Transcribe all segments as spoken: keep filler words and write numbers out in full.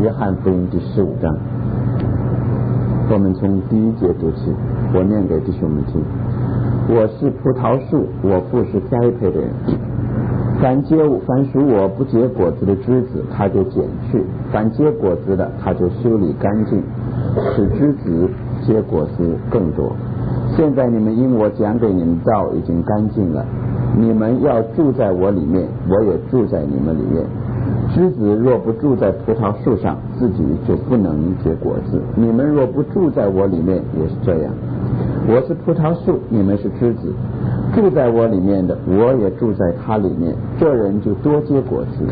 约翰福音第十五章，我们从第一节读起，我念给弟兄们听。我是葡萄树，我父是栽培的人。凡结凡属我不结果子的枝子，他就剪去；凡结果子的，他就修理干净，使枝子结果子更多。现在你们因我讲给你们道已经干净了，你们要住在我里面，我也住在你们里面。枝子若不住在葡萄树上，自己就不能结果子。你们若不住在我里面，也是这样。我是葡萄树，你们是枝子。住在我里面的，我也住在他里面，这人就多结果子。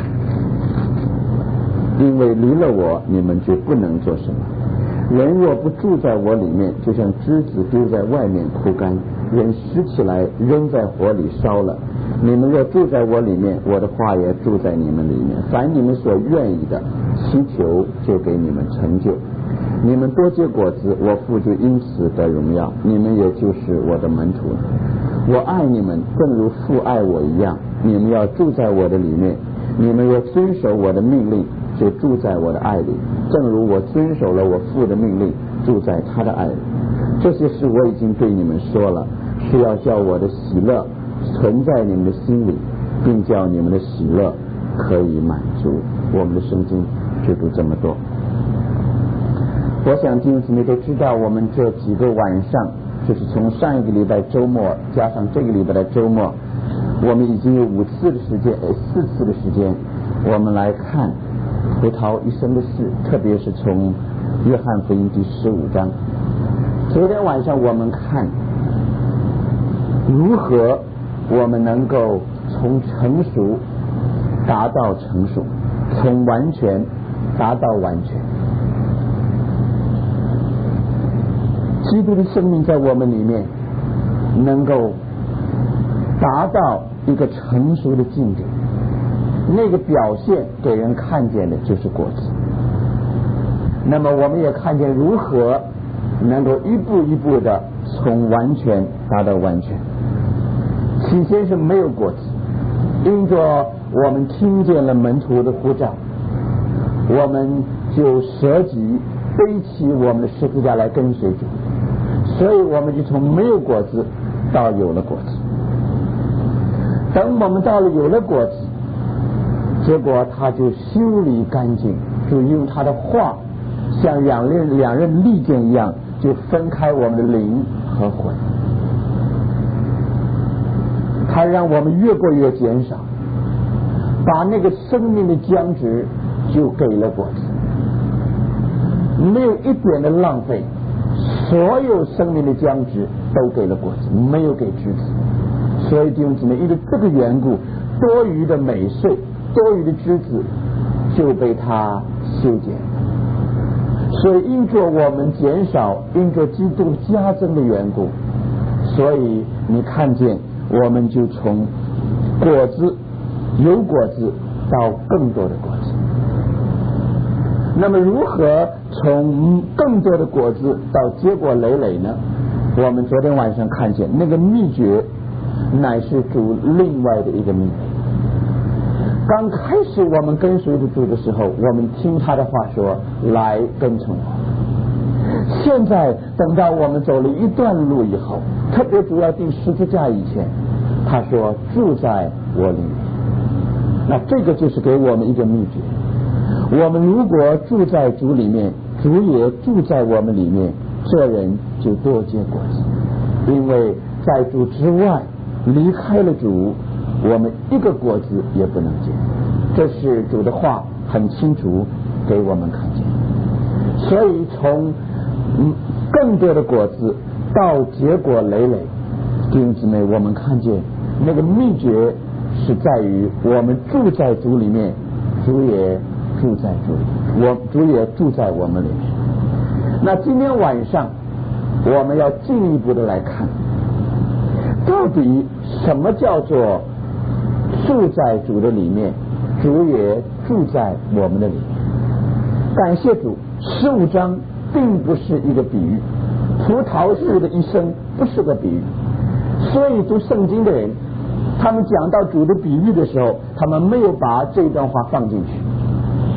因为离了我，你们就不能做什么。人若不住在我里面，就像枝子丢在外面枯干，人拾起来扔在火里烧了。你们若住在我里面，我的话也住在你们里面。凡你们所愿意的，祈求就给你们成就。你们多结果子，我父就因此得荣耀，你们也就是我的门徒了。我爱你们，正如父爱我一样。你们要住在我的里面，你们若遵守我的命令，就住在我的爱里，正如我遵守了我父的命令，住在他的爱里。这些事我已经对你们说了，是要叫我的喜乐存在你们的心里，并叫你们的喜乐可以满足。我们的圣经就读这么多。我想弟兄姊妹都知道，我们这几个晚上，就是从上一个礼拜周末加上这个礼拜的周末，我们已经有五次的时间，呃，四次的时间，我们来看葡萄一生的事，特别是从约翰福音第十五章。昨天晚上我们看如何我们能够从成熟达到成熟，从完全达到完全。基督的生命在我们里面能够达到一个成熟的境界，那个表现给人看见的就是果子。那么我们也看见如何能够一步一步的从完全达到完全。起先是没有果子，因着我们听见了门徒的呼召，我们就舍己背起我们的十字架来跟随主，所以我们就从没有果子到有了果子。等我们到了有了果子，结果他就修理干净，就用他的话像两刃两刃利剑一样，就分开我们的灵和魂。他让我们越过越减少，把那个生命的浆汁就给了果子，没有一点的浪费，所有生命的浆汁都给了果子，没有给枝子。所以弟兄姊妹，因为这个缘故，多余的美穗、多余的枝子就被他修剪。所以因着我们减少，因着基督加增的缘故，所以你看见我们就从果子有果子到更多的果子。那么如何从更多的果子到结果累累呢？我们昨天晚上看见那个秘诀乃是主另外的一个秘诀。刚开始我们跟随着主的时候，我们听他的话说来跟从我。现在等到我们走了一段路以后，特别主要定十字架以前，他说住在我里面。那这个就是给我们一个秘诀，我们如果住在主里面，主也住在我们里面，这人就多结果子。因为在主之外，离开了主，我们一个果子也不能结。这是主的话很清楚给我们看见。所以从更多的果子到结果累累，弟兄姊妹，我们看见那个秘诀是在于我们住在主里面，主也住在主里，我主也住在我们里面。那今天晚上我们要进一步的来看，到底什么叫做住在主的里面，主也住在我们的里面。感谢主，十五章并不是一个比喻，葡萄树的一生不是个比喻。所以读圣经的人，他们讲到主的比喻的时候，他们没有把这段话放进去，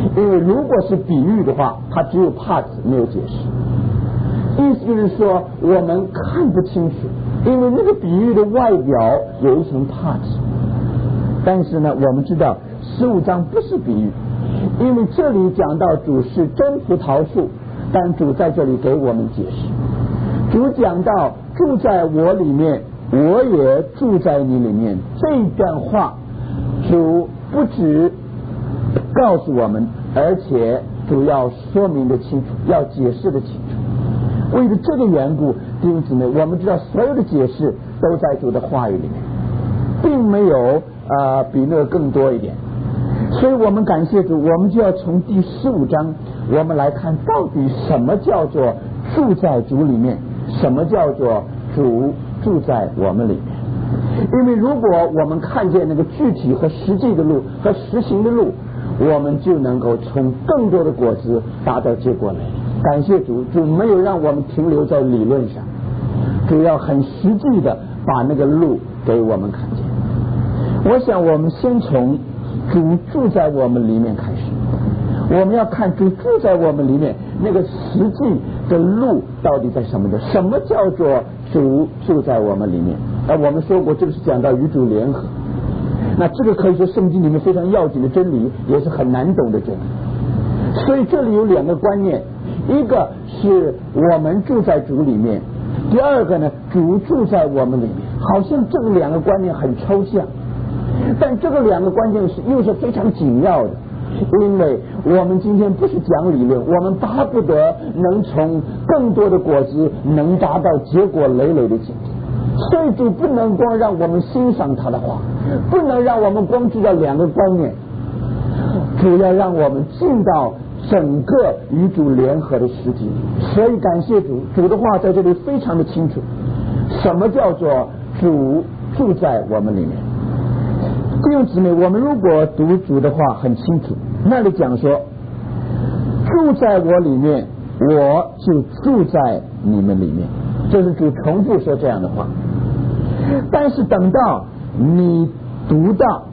因为如果是比喻的话，它只有 parts 没有解释。意思就是说我们看不清楚，因为那个比喻的外表有一层 parts。但是呢，我们知道十五章不是比喻，因为这里讲到主是真葡萄树，但主在这里给我们解释。主讲到住在我里面，我也住在你里面，这段话主不只告诉我们，而且主要说明的清楚，要解释的清楚。为了这个缘故，弟兄姊妹，我们知道所有的解释都在主的话语里面，并没有呃比那个更多一点。所以我们感谢主，我们就要从第十五章我们来看到底什么叫做住在主里面，什么叫做主住在我们里面。因为如果我们看见那个具体和实际的路和实行的路，我们就能够从更多的果子达到结果来。感谢主，主没有让我们停留在理论上，主要很实际的把那个路给我们看见。我想我们先从主住在我们里面开始，我们要看主住在我们里面那个实际的路到底在什么的，什么叫做主住在我们里面。而我们说过，这个是讲到与主联合，那这个可以说圣经里面非常要紧的真理，也是很难懂的真理。所以这里有两个观念，一个是我们住在主里面，第二个呢，主住在我们里面。好像这个两个观念很抽象，但这个两个观念是又是非常紧要的。因为我们今天不是讲理论，我们巴不得能从更多的果子能达到结果累累的境界。所以主不能光让我们欣赏他的话，不能让我们光知道两个观念，主要让我们进到整个与主联合的实际。所以感谢主，主的话在这里非常的清楚，什么叫做主住在我们里面。弟兄姊妹，我们如果读主的话很清楚，那里讲说住在我里面，我就住在你们里面，这是主重复说这样的话。但是等到你读到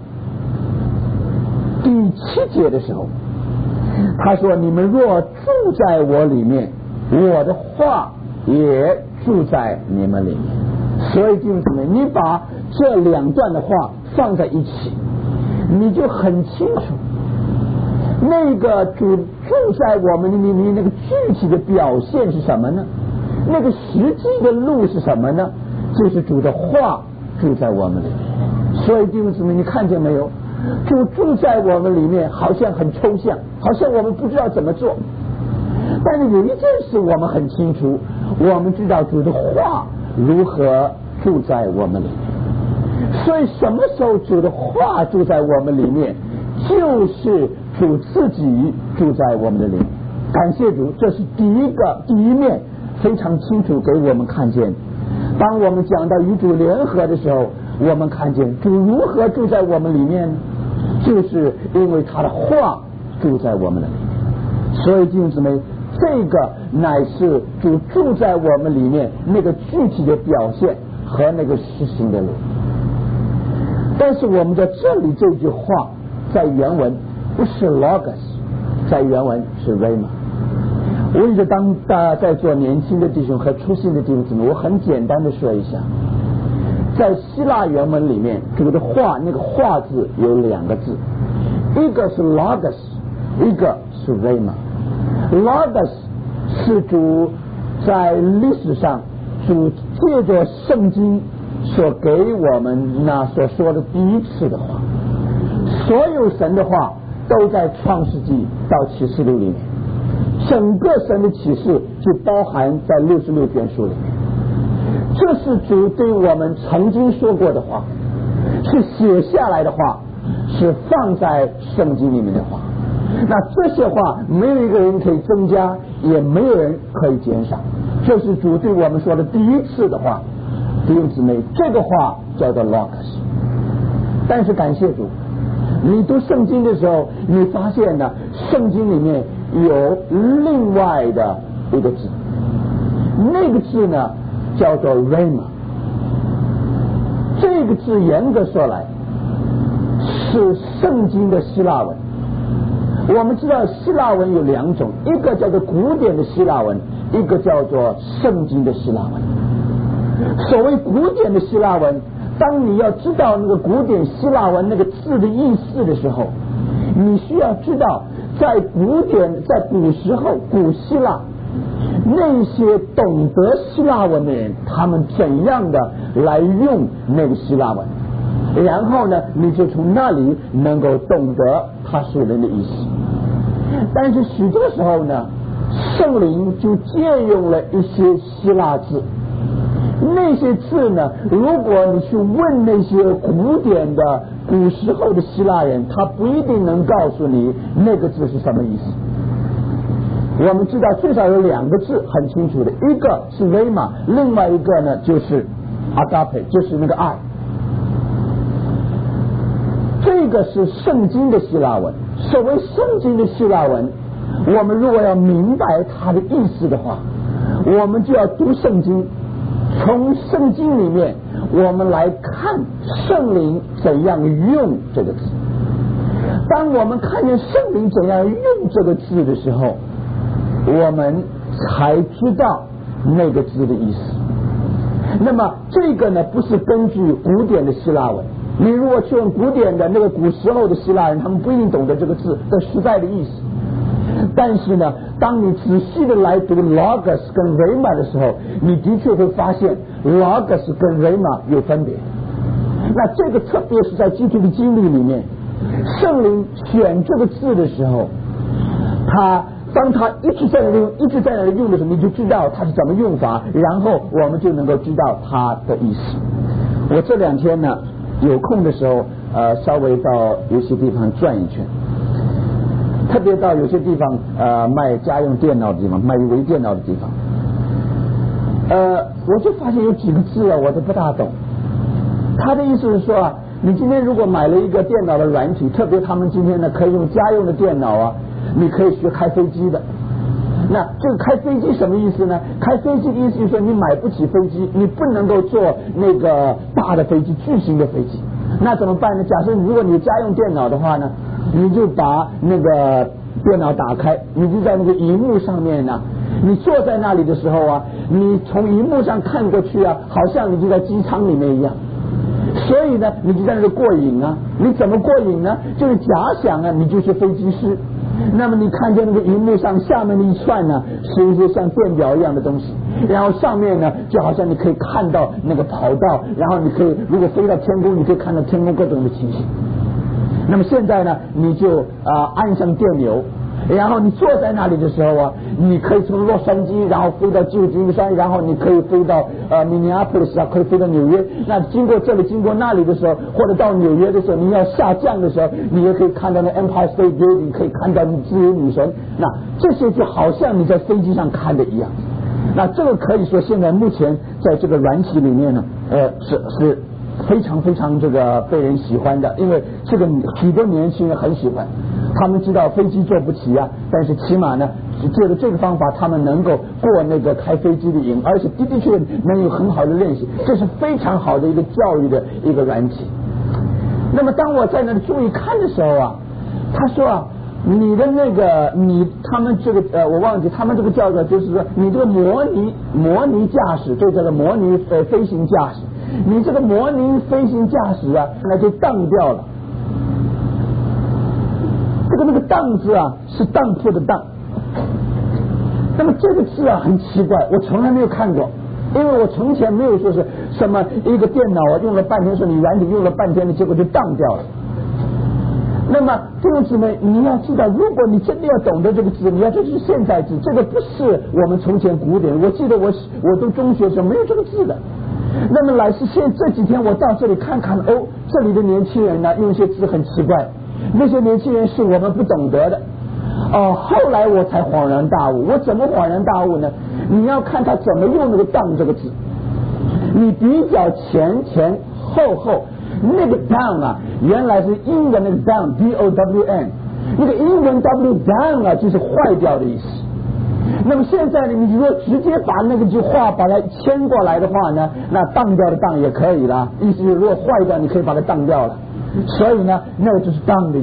第七节的时候，他说你们若住在我里面，我的话也住在你们里面。所以弟兄姊妹，你把这两段的话放在一起，你就很清楚那个主住在我们里面那个具体的表现是什么呢？那个实际的路是什么呢？就是主的话住在我们里面。所以弟兄姊妹，你看见没有？主住在我们里面好像很抽象，好像我们不知道怎么做，但是有一件事我们很清楚，我们知道主的话如何住在我们里面。所以什么时候主的话住在我们里面，就是主自己住在我们的里面。感谢主，这是第一个第一面非常清楚给我们看见。当我们讲到与主联合的时候，我们看见主如何住在我们里面呢？就是因为他的话住在我们的里面。所以弟兄姊妹，这个乃是主住在我们里面那个具体的表现和那个实行的路。但是我们在这里这句话在原文不是 logos， 在原文是 rhema。我一直当大家在座年轻的弟兄和初信的弟兄姊妹，我很简单的说一下，在希腊原文里面，主的话那个话字有两个字，一个是 logos， 一个是 rhema。 logos 是主在历史上主借着圣经所给我们那所说的第一次的话。所有神的话都在创世纪到启示录里面，整个神的启示就包含在六十六卷书里面。这是主对我们曾经说过的话，是写下来的话，是放在圣经里面的话。那这些话没有一个人可以增加，也没有人可以减少，这是主对我们说的第一次的话。弟兄姊妹，这个话叫做 logos。 但是感谢主，你读圣经的时候，你发现呢，圣经里面有另外的一个字，那个字呢叫做 rhema。 这个字严格说来是圣经的希腊文， 我们知道希腊文有两种，一个叫做古典的希腊文，一个叫做圣经的希腊文。所谓古典的希腊文，当你要知道那个古典希腊文那个字的意思的时候，你需要知道在古典在古时候古希腊那些懂得希腊文的人，他们怎样的来用那个希腊文，然后呢你就从那里能够懂得他属灵的意思。但是许多时候呢，圣灵就借用了一些希腊字，那些字呢，如果你去问那些古典的古时候的希腊人，他不一定能告诉你那个字是什么意思。我们知道最少有两个字很清楚的，一个是 rhema， 另外一个呢就是 agape， 就是那个爱。这个是圣经的希腊文。所谓圣经的希腊文，我们如果要明白它的意思的话，我们就要读圣经，从圣经里面我们来看圣灵怎样用这个字。当我们看见圣灵怎样用这个字的时候，我们才知道那个字的意思。那么这个呢，不是根据古典的希腊文，你如果去问古典的那个古时候的希腊人，他们不一定懂得这个字的实在的意思。但是呢，当你仔细的来读 logos 跟 rhema 的时候，你的确会发现 logos 跟 rhema 有分别。那这个特别是在基督的经历里面，圣灵选这个字的时候，他当他一直在那里用一直在那里用的时候，你就知道他是怎么用法，然后我们就能够知道他的意思。我这两天呢有空的时候呃稍微到有些地方转一圈，特别到有些地方呃卖家用电脑的地方，卖微电脑的地方，呃我就发现有几个字啊我都不大懂。他的意思是说啊，你今天如果买了一个电脑的软体，特别他们今天呢可以用家用的电脑啊，你可以学开飞机的。那这个开飞机什么意思呢？开飞机的意思就是说你买不起飞机，你不能够坐那个大的飞机，巨型的飞机。那怎么办呢？假设如果你家用电脑的话呢，你就把那个电脑打开，你就在那个荧幕上面呢，你坐在那里的时候啊，你从荧幕上看过去啊，好像你就在机舱里面一样。所以呢，你就在那里过瘾啊。你怎么过瘾呢？就是假想啊，你就是飞机师。那么你看见那个荧幕上下面的一串呢，是一些像电表一样的东西，然后上面呢就好像你可以看到那个跑道，然后你可以如果飞到天空，你可以看到天空各种的情形。那么现在呢，你就啊、呃、按上电钮，然后你坐在那里的时候啊，你可以从洛杉矶然后飞到旧金山，然后你可以飞到呃明尼阿波利斯啊，可以飞到纽约。那经过这里经过那里的时候，或者到纽约的时候，你要下降的时候，你也可以看到那 Empire State Building， 可以看到你自由女神。那这些就好像你在飞机上看的一样。那这个可以说现在目前在这个软体里面呢，呃是是非常非常这个被人喜欢的，因为这个许多年轻人很喜欢。他们知道飞机坐不起啊，但是起码呢借着这个方法他们能够过那个开飞机的瘾，而且的的确能有很好的练习，这是非常好的一个教育的一个软体。那么当我在那里注意看的时候啊，他说啊，你的那个你他们这个呃我忘记他们这个叫做就是说你这个模拟模拟驾驶，这叫做模拟呃飞行驾驶，你这个模拟飞行驾驶啊那就当掉了。这个那个当字啊是当铺的当，那么这个字啊很奇怪，我从来没有看过，因为我从前没有说是什么一个电脑啊用了半天，说你软体用了半天的结果就当掉了。那么这个字呢，你要知道，如果你真的要懂得这个字，你要这是现在字，这个不是我们从前古典。我记得我我读中学的时候没有这个字的。那么来是现这几天我到这里看看，哦，这里的年轻人呢用一些字很奇怪。那些年轻人是我们不懂得的哦，后来我才恍然大悟。我怎么恍然大悟呢？你要看他怎么用那个当这个字，你比较前前后后，那个 down 啊原来是英文那个 down D O W N， 那个英文 W down 啊就是坏掉的意思。那么现在呢，你如果直接把那个句话把它牵过来的话呢，那当掉的当也可以了，意思是如果坏掉你可以把它当掉了，所以呢那个就是当的意思。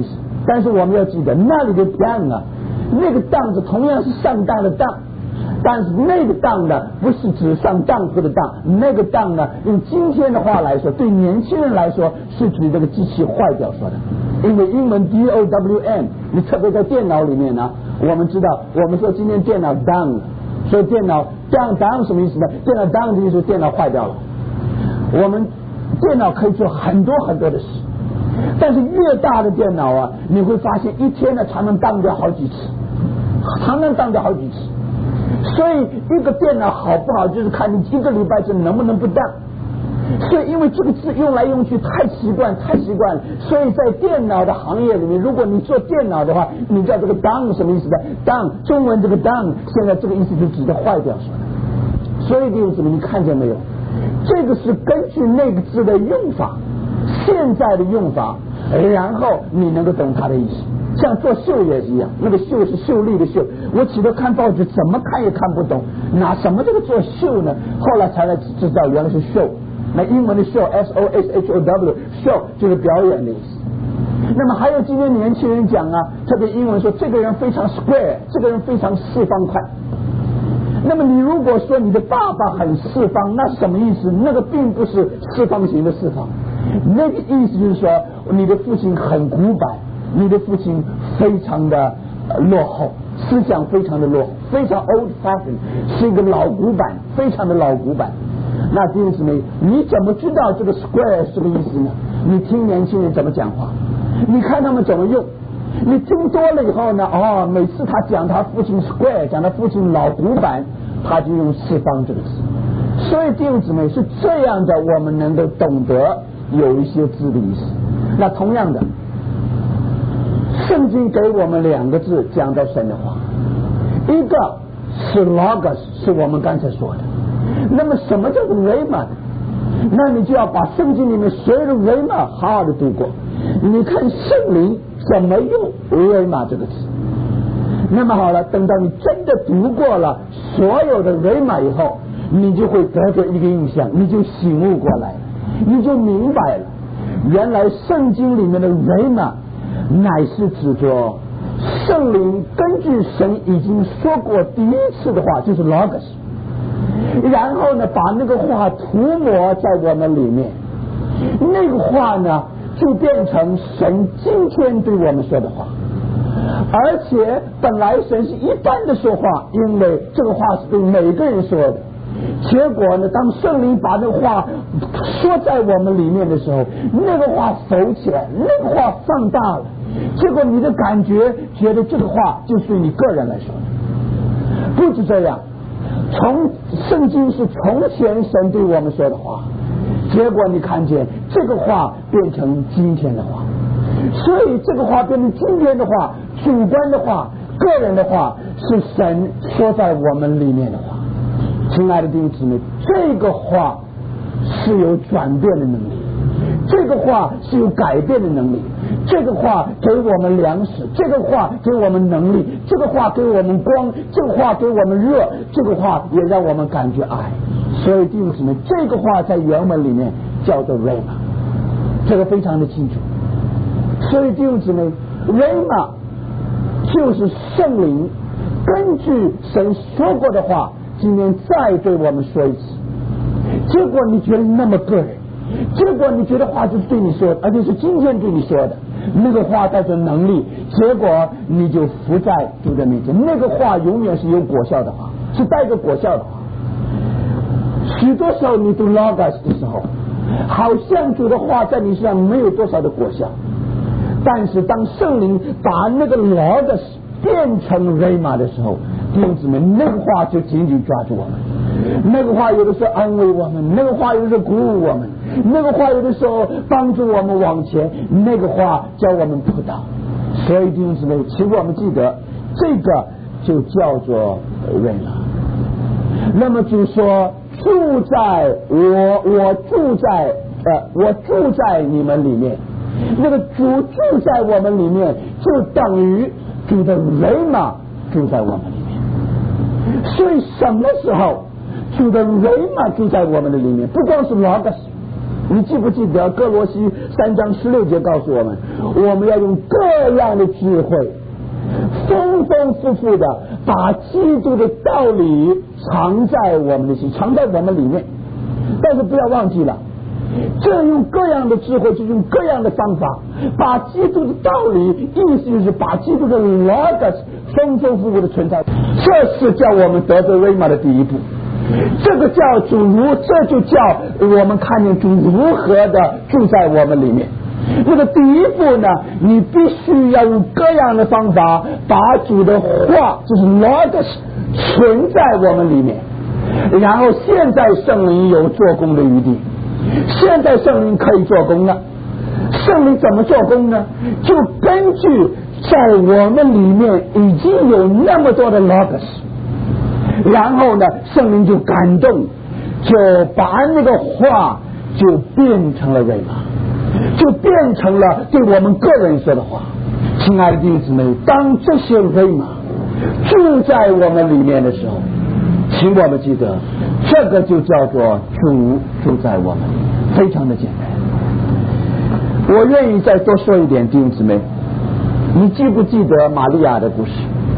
但是我们要记得那里的当啊，那个当字同样是上当的当，但是那个当呢不是指上当户的当，那个当呢用今天的话来说，对年轻人来说是指这个机器坏掉说的。因为英文 D O W N， 你特别在电脑里面呢，我们知道我们说今天电脑 down 了，所以电脑 down down 什么意思呢？电脑 down 的意思电脑坏掉了。我们电脑可以做很多很多的事，但是越大的电脑啊，你会发现一天呢常常当掉好几次，常常当掉好几次。所以一个电脑好不好，就是看你一个礼拜之能不能不当。所以因为这个字用来用去太习惯太习惯了，所以在电脑的行业里面，如果你做电脑的话，你知道这个 down 什么意思呢？ down 中文这个 down 现在这个意思就指的坏掉说的。所以弟兄姊妹，你看见没有？这个是根据那个字的用法，现在的用法，然后你能够懂它的意思。像做绣也是一样，那个绣是秀丽的绣，我起初看报纸怎么看也看不懂，那什么这个做绣呢？后来才来知道原来是秀。那英文的 show S O S H O W show 就是表演的意思。那么还有今天年轻人讲啊，特别英文说这个人非常 square， 这个人非常四方块。那么你如果说你的爸爸很四方，那什么意思？那个并不是四方形的四方，那个意思就是说你的父亲很古板，你的父亲非常的落后，思想非常的落后，非常 old fashion， 是一个老古板，非常的老古板。那弟兄姊妹，你怎么知道这个 square 是什么意思呢？你听年轻人怎么讲话，你看他们怎么用，你听多了以后呢，哦，每次他讲他父亲 square， 讲他父亲老古板，他就用四方这个字。所以弟兄姊妹是这样的，我们能够懂得有一些字的意思。那同样的，圣经给我们两个字讲到神的话，一个是 logos， 是我们刚才说的。那么什么叫做 rhema？ 那你就要把圣经里面所有的 rhema 好好的读过。你看圣灵怎么用 rhema 这个字。那么好了，等到你真的读过了所有的 rhema 以后，你就会得着一个印象，你就醒悟过来了，你就明白了，原来圣经里面的 rhema 乃是指着圣灵根据神已经说过第一次的话，就是 logos，然后呢把那个话涂抹在我们里面，那个话呢就变成神今天对我们说的话。而且本来神是一般的说话，因为这个话是对每个人说的，结果呢当圣灵把那个话说在我们里面的时候，那个话浮起来，那个话放大了，结果你的感觉觉得这个话就是对你个人来说的。不止这样，从圣经是从前神对我们说的话，结果你看见这个话变成今天的话，所以这个话变成今天的话，主观的话，个人的话，是神说在我们里面的话。亲爱的弟兄姊妹，这个话是有转变的能力，这个话是有改变的能力，这个话给我们粮食，这个话给我们能力，这个话给我们光，这个话给我们热，这个话也让我们感觉爱。所以弟兄姊妹，这个话在原文里面叫做 rhema， 这个非常的清楚。所以弟兄姊妹， rhema 就是圣灵根据神说过的话，今天再对我们说一次。结果你觉得那么个人，结果你觉得话就是对你说的，而且是今天对你说的，那个话带着能力，结果你就伏在主的面前。那个话永远是有果效的话，是带着果效的话。许多时候你读 logos 的时候，好像主的话在你身上没有多少的果效，但是当圣灵把那个 logos 变成 rhema 的时候，弟兄姊妹，那个话就紧紧抓住我们，那个话有的时候安慰我们，那个话有的时候鼓舞我们，那个话有的时候帮助我们往前，那个话叫我们扑倒。所以弟兄姊妹，请我们记得，这个就叫做 rhema。那么主说，住在我我住在呃我住在你们里面，那个主住在我们里面，就等于主的 rhema 住在我们里面。所以什么时候主的 rhema 住在我们的里面，不光是 logos， 你记不记得哥罗西三章十六节告诉我们，我们要用各样的智慧，丰丰富富的把基督的道理藏在我们的心，藏在我们里面。但是不要忘记了，这用各样的智慧，就用各样的方法，把基督的道理，意思就是把基督的 logos 丰丰富富的存在，这是叫我们得着瑞玛的第一步。这个叫主如，这就叫我们看见主如何的住在我们里面。那个第一步呢，你必须要用各样的方法把主的话，就是 logos 存在我们里面。然后现在圣灵有做工的余地，现在圣灵可以做工了。圣灵怎么做工呢？就根据在我们里面已经有那么多的 logos，然后呢，圣灵就感动，就把那个话就变成了瑞玛，就变成了对我们个人说的话。亲爱的弟兄姊妹，当这些瑞玛住在我们里面的时候，请我们记得，这个就叫做主住在我们，非常的简单。我愿意再多说一点，弟兄姊妹，你记不记得玛利亚的故事？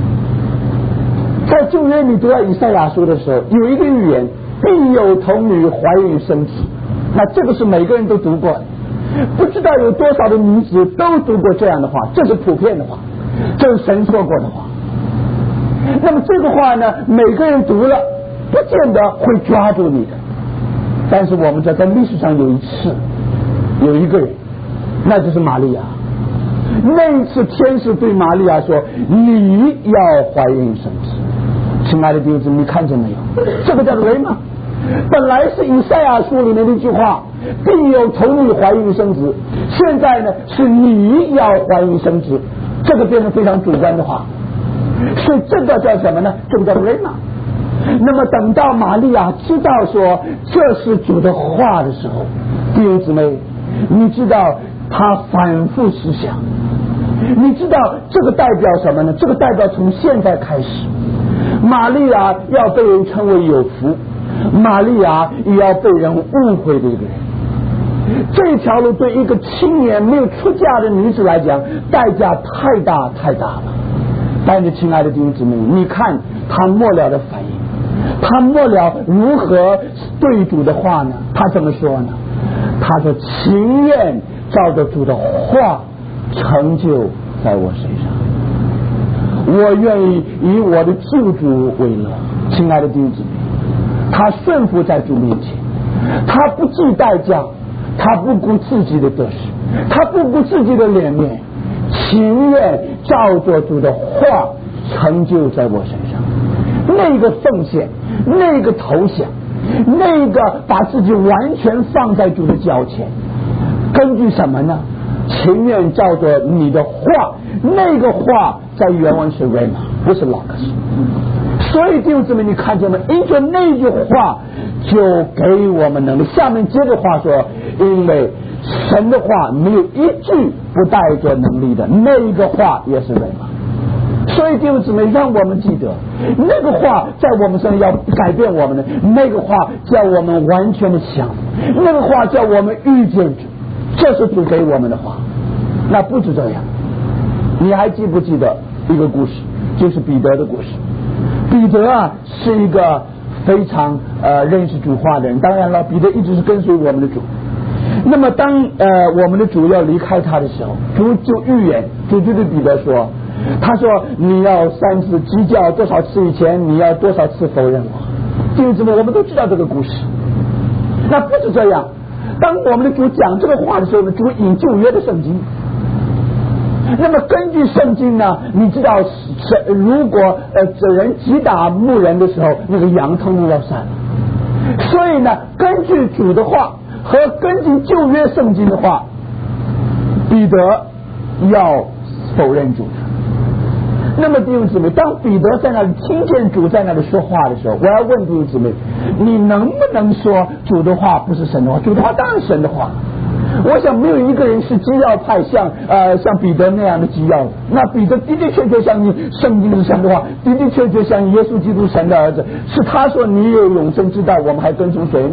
在旧约里读到以赛亚书的时候，有一个预言，必有童女怀孕生子。那这个是每个人都读过的，不知道有多少的女子都读过这样的话，这是普遍的话，这是神说过的话。那么这个话呢，每个人读了不见得会抓住你的，但是我们在在历史上有一次有一个人，那就是玛利亚。那一次天使对玛利亚说，你要怀孕生子。亲爱的弟兄姊妹，你看见没有？这个叫做瑞玛。本来是以赛亚书里面的一句话，必有童女怀孕生子，现在呢是你要怀孕生子，这个变成非常主观的话。所以这个叫什么呢？这个叫瑞玛。那么等到玛利亚知道说这是主的话的时候，弟兄姊妹，你知道他反复思想，你知道这个代表什么呢？这个代表从现在开始，玛利亚要被人称为有福，玛利亚也要被人误会的一个人。这条路对一个青年没有出嫁的女子来讲，代价太大太大了。但是亲爱的弟兄姊妹，你看他末了的反应，他末了如何对主的话呢？他怎么说呢？他说，情愿照着主的话成就在我身上，我愿意以我的救主为乐。亲爱的弟兄姊妹，他顺服在主面前，他不计代价，他不顾自己的得失，他不顾自己的脸面，情愿照着主的话成就在我身上。那个奉献，那个投降，那个把自己完全放在主的脚前，根据什么呢？情愿照着你的话，那个话在原文是 rhema， 不是 logos。所以弟兄姊妹，你看见吗？因着那句话就给我们能力。下面接着话说，因为神的话没有一句不带着能力的，那一个话也是 rhema。所以弟兄姊妹，让我们记得那个话在我们身上要改变我们的，那个话叫我们完全的降服，那个话叫我们遇见主，这是主给我们的话。那不止这样，你还记不记得一个故事，就是彼得的故事。彼得啊是一个非常呃认识主话的人，当然了，彼得一直是跟随我们的主。那么当呃我们的主要离开他的时候，主就预言，主就对彼得说，他说你要三次鸡叫多少次以前，你要多少次否认我。弟兄姊妹，我们都知道这个故事。那不止这样，当我们的主讲这个话的时候呢，主引旧约的圣经。那么根据圣经呢，你知道如果呃这人击打牧人的时候，那个羊通通要散了。所以呢，根据主的话和根据旧约圣经的话，彼得要否认主。那么弟兄姊妹，当彼得在那里听见主在那里说话的时候，我要问弟兄姊妹，你能不能说主的话不是神的话？主的话当然是神的话。我想没有一个人是基要派像呃像彼得那样的基要的。那彼得的的确确相信圣经是神的话，的的确确相信耶稣基督神的儿子，是他说你有永生之道，我们还跟从谁呢？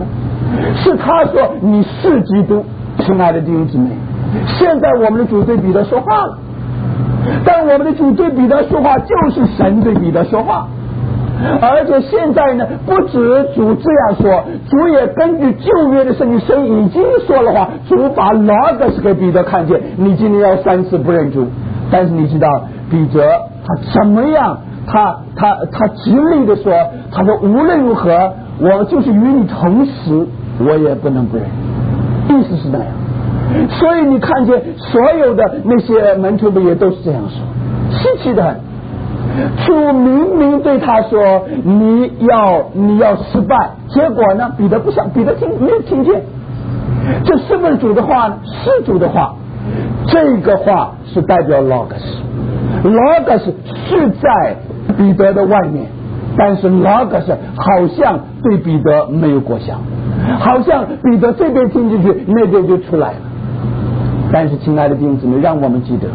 是他说你是基督。亲爱的弟兄姊妹，现在我们的主对彼得说话了，但我们的主对彼得说话就是神对彼得说话，而且现在呢，不止主这样说，主也根据旧约的圣经，神已经说了话，主把 logos 给彼得看见，你今天要三次不认主。但是你知道彼得他怎么样，他他他极力的说，他说无论如何我就是与你同死，我也不能不认。意思是那样，所以你看见所有的那些门徒们也都是这样说，稀奇的很。主明明对他说你要你要失败，结果呢彼得不想，彼得听没有听见。这是不是主的话呢？是主的话。这个话是代表 logos， logos 是在彼得的外面，但是 logos 好像对彼得没有果效，好像彼得这边听进去那边就出来了。但是亲爱的弟兄姊妹，让我们记得，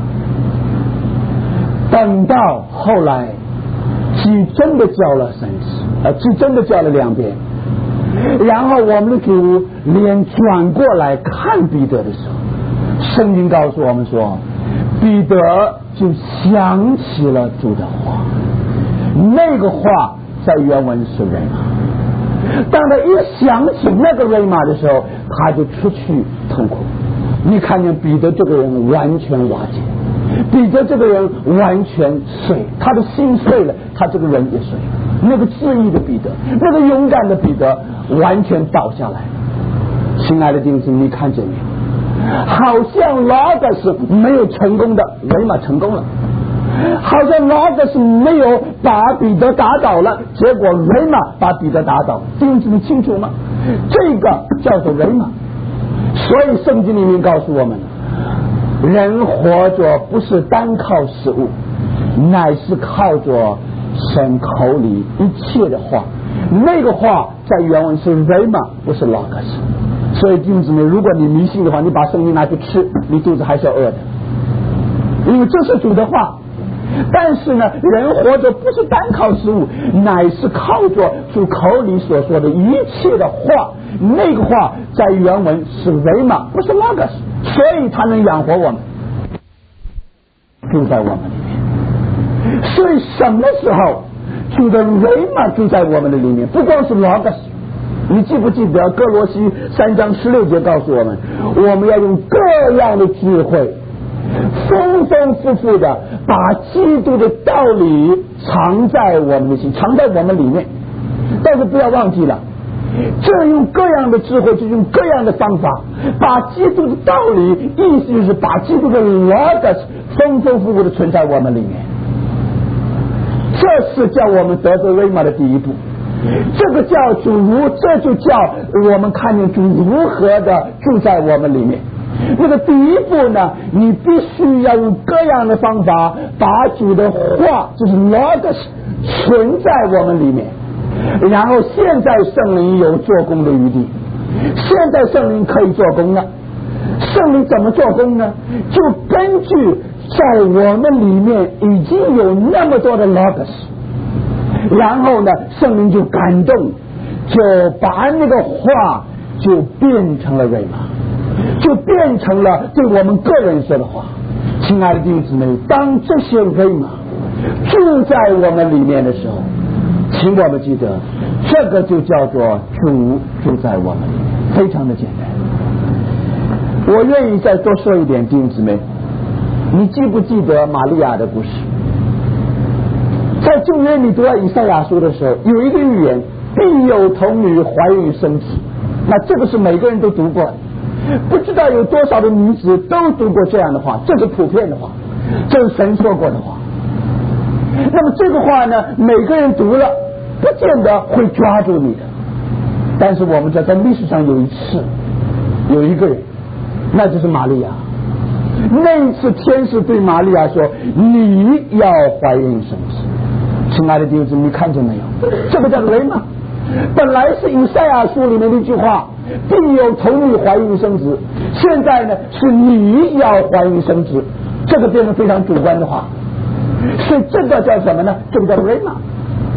等到后来鸡真的叫了三次，呃，鸡真的叫了两遍，然后我们的主脸转过来看彼得的时候，圣经告诉我们说，彼得就想起了主的话，那个话在原文是瑞玛。当他一想起那个瑞玛的时候，他就出去痛苦。你看见彼得这个人完全瓦解，彼得这个人完全碎，他的心碎了，他这个人也碎了。那个自义的彼得，那个勇敢的彼得完全倒下来。亲爱的弟兄姊妹，你看见没有？好像 logos 没有成功的，瑞玛成功了；好像 logos 没有把彼得打倒了，结果瑞玛把彼得打倒。弟兄姊妹清楚吗？这个叫做瑞玛。所以圣经里面告诉我们，人活着不是单靠食物，乃是靠着神口里一切的话。那个话在原文是 rhema， 不是 logos。所以弟兄姊妹，如果你迷信的话，你把圣经拿去吃，你肚子还是要饿的，因为这是主的话。但是呢，人活着不是单靠食物，乃是靠着主口里所说的一切的话。那个话在原文是 rhema， 不是 logos， 所以它能养活我们，住在我们里面。所以什么时候主的 rhema 住在我们的里面？不光是 logos。你记不记得哥罗西三章十六节告诉我们，我们要用各样的智慧，丰丰富富的把基督的道理藏在我们的心，藏在我们里面。但是不要忘记了，这用各样的智慧，就用各样的方法，把基督的道理，意思就是把基督的 logos 丰丰富富的存在我们里面。这是叫我们得着瑞玛的第一步。这个叫主如，这就叫我们看见主如何的住在我们里面。那个第一步呢，你必须要用各样的方法把主的话，就是 logos 存在我们里面。然后现在圣灵有做工的余地，现在圣灵可以做工了。圣灵怎么做工呢？就根据在我们里面已经有那么多的 logos，然后呢，圣灵就感动，就把那个话就变成了瑞玛，就变成了对我们个人说的话。亲爱的弟兄姊妹，当这些瑞玛住在我们里面的时候，请我们记得，这个就叫做主住在我们里面，非常的简单。我愿意再多说一点，弟兄姊妹，你记不记得玛利亚的故事？在旧约你读到以赛亚书的时候，有一个预言，必有童女怀孕生子。那这个是每个人都读过的，不知道有多少的女子都读过这样的话，这是普遍的话，这是神说过的话。那么这个话呢，每个人读了不见得会抓住你的，但是我们知道在历史上有一次有一个人，那就是玛利亚。那一次天使对玛利亚说，你要怀孕生子。亲爱的弟兄姊妹，你看见没有？这个叫雷玛，本来是以赛亚书里面的一句话，必有童女怀孕生子，现在呢是你要怀孕生子，这个变成非常主观的话。所以这个叫什么呢？这个叫雷玛。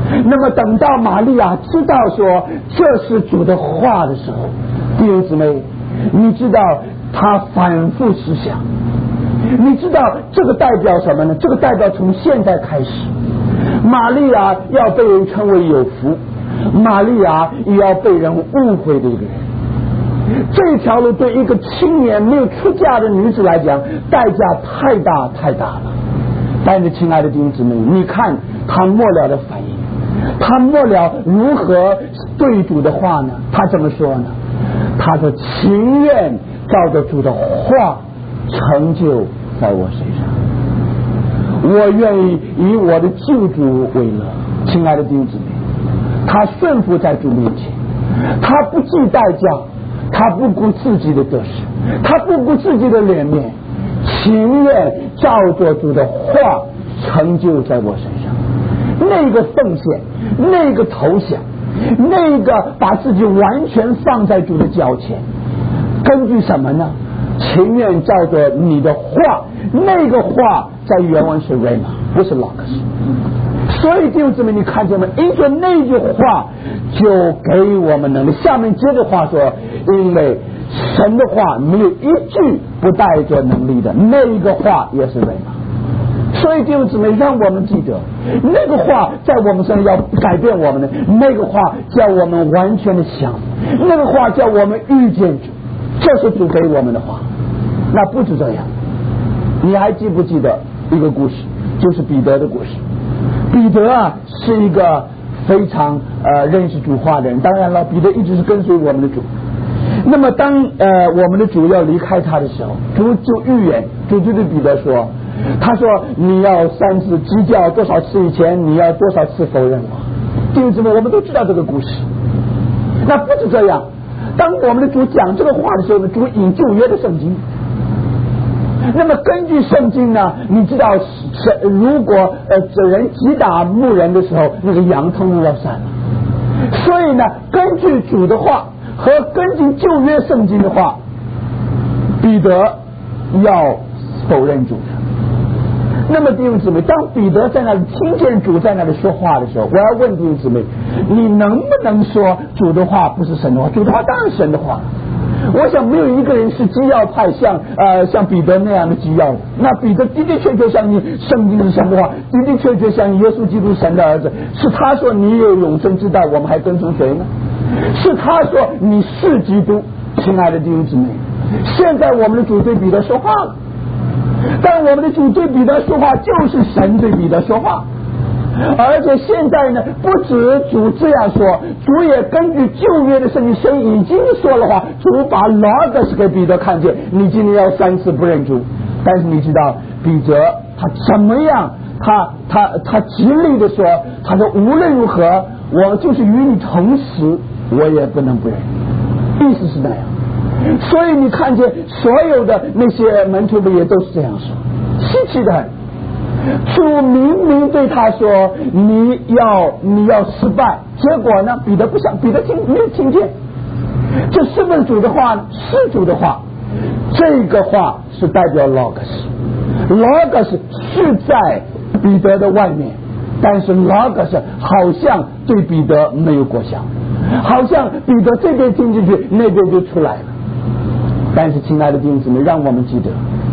那么等到玛利亚知道说这是主的话的时候，弟兄姊妹，你知道他反复思想，你知道这个代表什么呢？这个代表从现在开始，玛利亚要被人称为有福，玛利亚也要被人误会的一个人。这条路对一个青年没有出嫁的女子来讲，代价太大太大了。但是亲爱的弟兄姊妹，你看他末了的反应，他末了如何对主的话呢？他怎么说呢？他说情愿照着主的话成就在我身上，我愿意以我的救主为乐。亲爱的弟兄姊妹，他顺服在主面前，他不计代价，他不顾自己的得失，他不顾自己的脸面，情愿照着主的话成就在我身上。那个奉献，那个投降，那个把自己完全放在主的脚前，根据什么呢？情愿照着你的话，那个话在原文是 rhema， 不是 logos。所以弟兄姊妹，你看见吗？因着那句话就给我们能力。下面接着话说，因为神的话没有一句不带着能力的，那一个话也是 rhema。所以弟兄姊妹，让我们记得那个话在我们身上要改变我们的，那个话叫我们完全的降服，那个话叫我们遇见主，这是主给我们的话。那不止这样，你还记不记得一个故事，就是彼得的故事。彼得啊是一个非常呃认识主话的人，当然了，彼得一直是跟随我们的主。那么当呃我们的主要离开他的时候，主就预言，主就对彼得说，他说你要三次鸡叫多少次以前，你要多少次否认我。弟兄姊妹，我们都知道这个故事。那不止这样，当我们的主讲这个话的时候呢，主引旧约的圣经。那么根据圣经呢，你知道如果呃这人击打牧人的时候，那个羊通通要散了。所以呢，根据主的话和根据旧约圣经的话，彼得要否认主。那么弟兄姊妹，当彼得在那里听见主在那里说话的时候，我要问弟兄姊妹，你能不能说主的话不是神的话？主的话当然是神的话。我想没有一个人是基要派像呃像彼得那样的基要的。那彼得的的确确相信圣经是神的话，的的确确相信耶稣基督是神的儿子。是他说你有永生之道，我们还跟从谁呢？是他说你是基督。亲爱的弟兄姊妹，现在我们的主对彼得说话了，但我们的主对彼得说话就是神对彼得说话。而且现在呢，不止主这样说，主也根据旧约的圣经，神已经说了话，主把 logos 给彼得看见，你今天要三次不认主。但是你知道彼得他怎么样，他他他极力的说，他说无论如何我就是与你同死，我也不能不认。意思是那样。所以你看见所有的那些门徒们也都是这样说，稀奇的很。主明明对他说你要你要失败，结果呢彼得不想，彼得听没有听见。这是不是主的话呢？是主的话。这个话是代表 logos， logos 是在彼得的外面，但是 logos 好像对彼得没有果效，好像彼得这边听进去那边就出来了。但是亲爱的弟兄姊妹，让我们记得，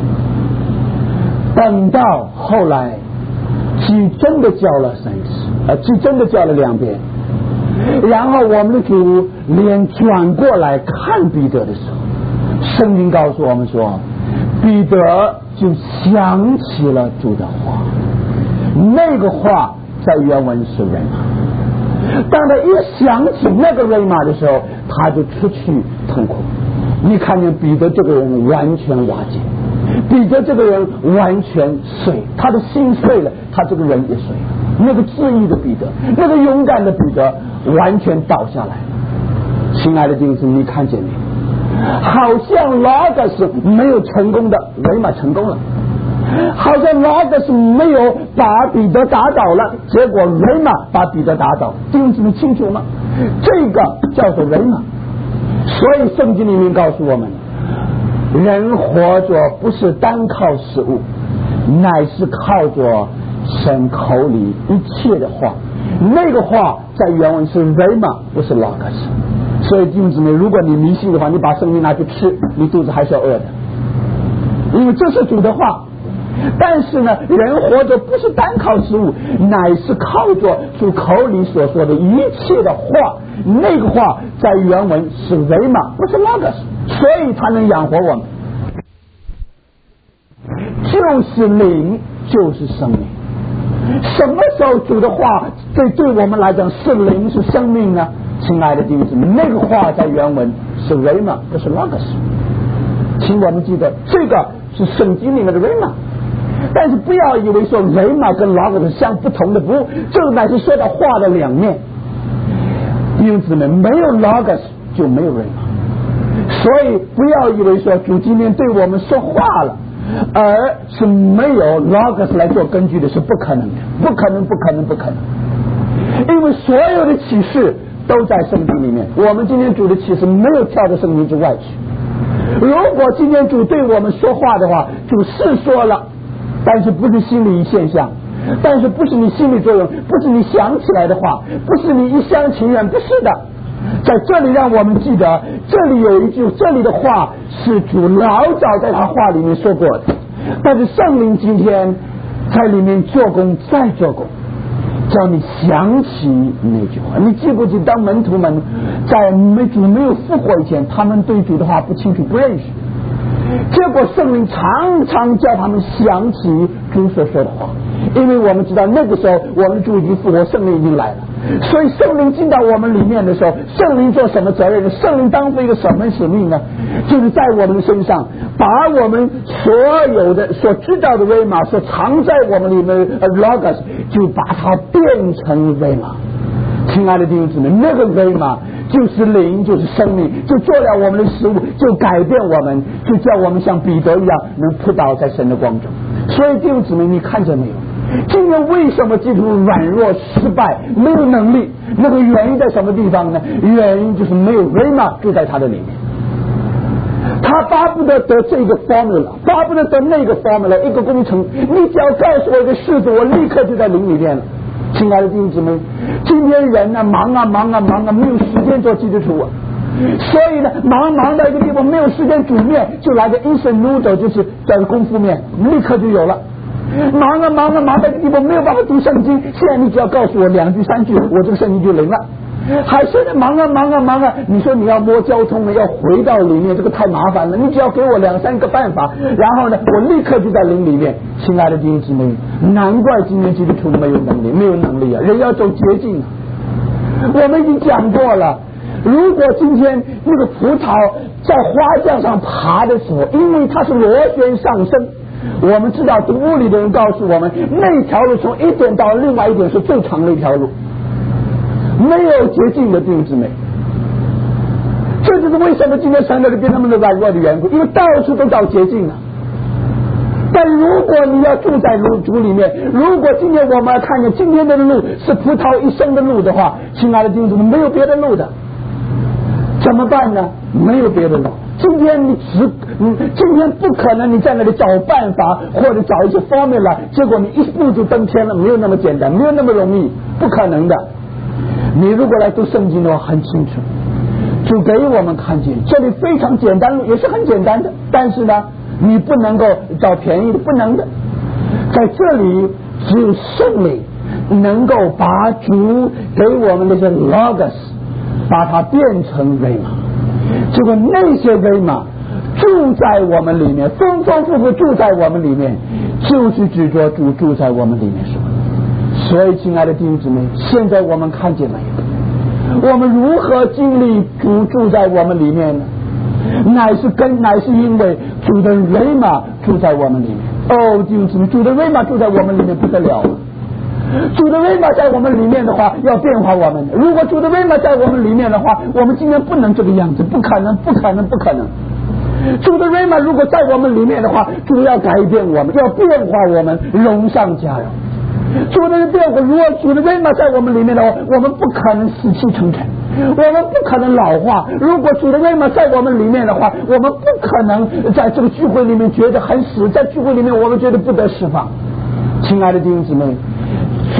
等到后来鸡真的叫了三次，呃，鸡真的叫了两遍，然后我们的主脸转过来看彼得的时候，圣经告诉我们说，彼得就想起了主的话，那个话在原文是 rhema。当他一想起那个 rhema 的时候，他就出去痛苦。你看见彼得这个人完全瓦解，彼得这个人完全碎，他的心碎了，他这个人也碎了。那个自义的彼得，那个勇敢的彼得完全倒下来了。亲爱的弟兄，你看见没？好像 logos 没有成功的rhema成功了，好像 logos 没有把彼得打倒了，结果 rhema 把彼得打倒。弟兄姊妹清楚吗？这个叫做 rhema。所以圣经里面告诉我们，人活着不是单靠食物，乃是靠着神口里一切的话。 那个话在原文是 rhema， 不是 logos。所以弟兄姊妹，如果你迷信的话，你把圣灵拿去吃，你肚子还是要饿的，因为这是主的话。但是呢，人活着不是单靠食物，乃是靠着主口里所说的一切的话。那个话在原文是 rhema， 不是 logos， 所以它能养活我们。就是灵，就是生命。什么时候主的话对对我们来讲是灵是生命呢？亲爱的弟兄姊妹，那个话在原文是 rhema， 不是 logos。请我们记得，这个是圣经里面的 rhema。但是不要以为说 rhema 跟 logos 是相不同的，不，这乃是说到话的两面。弟兄姊妹，没有 logos 就没有 rhema， 所以不要以为说主今天对我们说话了，而是没有 logos 来做根据的，是不可能的，不可能，不可能，不可能。因为所有的启示都在圣经里面，我们今天主的启示没有跳到圣经之外去。如果今天主对我们说话的话，主是说了，但是不是心理现象，但是不是你心理作用，不是你想起来的话，不是你一厢情愿，不是的。在这里让我们记得，这里有一句，这里的话是主老早在他话里面说过的，但是圣灵今天在里面做工再做工，叫你想起那句话。你记不记得当门徒们在没主没有复活以前，他们对主的话不清楚不认识，结果圣灵常常叫他们想起主所说的话，因为我们知道那个时候我们主已经复活，圣灵已经来了，所以圣灵进到我们里面的时候，圣灵做什么责任呢？圣灵当负一个什么使命呢？就是在我们的身上把我们所有的所知道的 rhema 所藏在我们里面的 logos 就把它变成 rhema。亲爱的弟兄姊妹，那个 rhema 就是灵，就是生命，就做了我们的食物，就改变我们，就叫我们像彼得一样能扑倒在神的光中。所以弟兄姊妹，你看见没有？今天为什么基督徒软弱失败没有能力？那个原因在什么地方呢？原因就是没有 rhema 住在他的里面，他巴不得得这个 formula， 巴不得得那个 formula， 一个工程，你只要告诉我一个式子，我立刻就在灵里面了。亲爱的弟兄姊妹，今天人呢忙啊忙啊忙啊，没有时间做基督徒啊，所以呢忙忙到一个地方没有时间煮面，就来个 instant noodle， 就是叫功夫面，立刻就有了。忙啊忙啊忙到一个地方没有办法读圣经，现在你只要告诉我两句三句，我这个圣经就灵了。还是的忙啊忙啊忙啊，你说你要摸交通呢，要回到里面，这个太麻烦了，你只要给我两三个办法，然后呢我立刻就在灵里面。亲爱的弟兄姊妹，难怪今天基督徒没有能力，没有能力啊，人要走捷径啊。我们已经讲过了，如果今天那个葡萄在花架上爬的时候，因为它是螺旋上升，我们知道读物理的人告诉我们，那条路从一点到另外一点是最长的一条路，没有捷径的弟兄姊妹。这就是为什么今天神的变那么的软弱的缘故，因为到处都找捷径了。但如果你要住在主里面，如果今天我们要看见今天的路是葡萄一生的路的话，亲爱的弟兄姊妹，没有别的路的，怎么办呢？没有别的路。今天你只你今天不可能你在那里找办法或者找一些方面了，结果你一步就登天了，没有那么简单，没有那么容易，不可能的。你如果来读圣经的话，很清楚，就给我们看见这里非常简单，也是很简单的，但是呢你不能够找便宜的，不能的。在这里只有圣灵能够把主给我们那些 logos 把它变成 rhema， 结果那些 rhema 住在我们里面，丰丰富富住在我们里面，就是指着主住在我们里面说。所以亲爱的弟兄姊妹，现在我们看见没有？我们如何经历主住在我们里面呢？乃是跟乃是因为主的 rhema 住在我们里面。哦，弟兄姊妹，主的 rhema 住在我们里面不得了。主的 rhema 在我们里面的话，要变化我们。如果主的 rhema 在我们里面的话，我们今天不能这个样子，不可能，不可能，不可能。主的 rhema 如果在我们里面的话，主要改变我们，要变化我们，荣上加荣。主的变化，如果主的 rhema 在我们里面的话，我们不可能死气沉沉，我们不可能老化。如果主的 rhema 在我们里面的话，我们不可能在这个聚会里面觉得很死，在聚会里面我们觉得不得释放。亲爱的弟兄姊妹，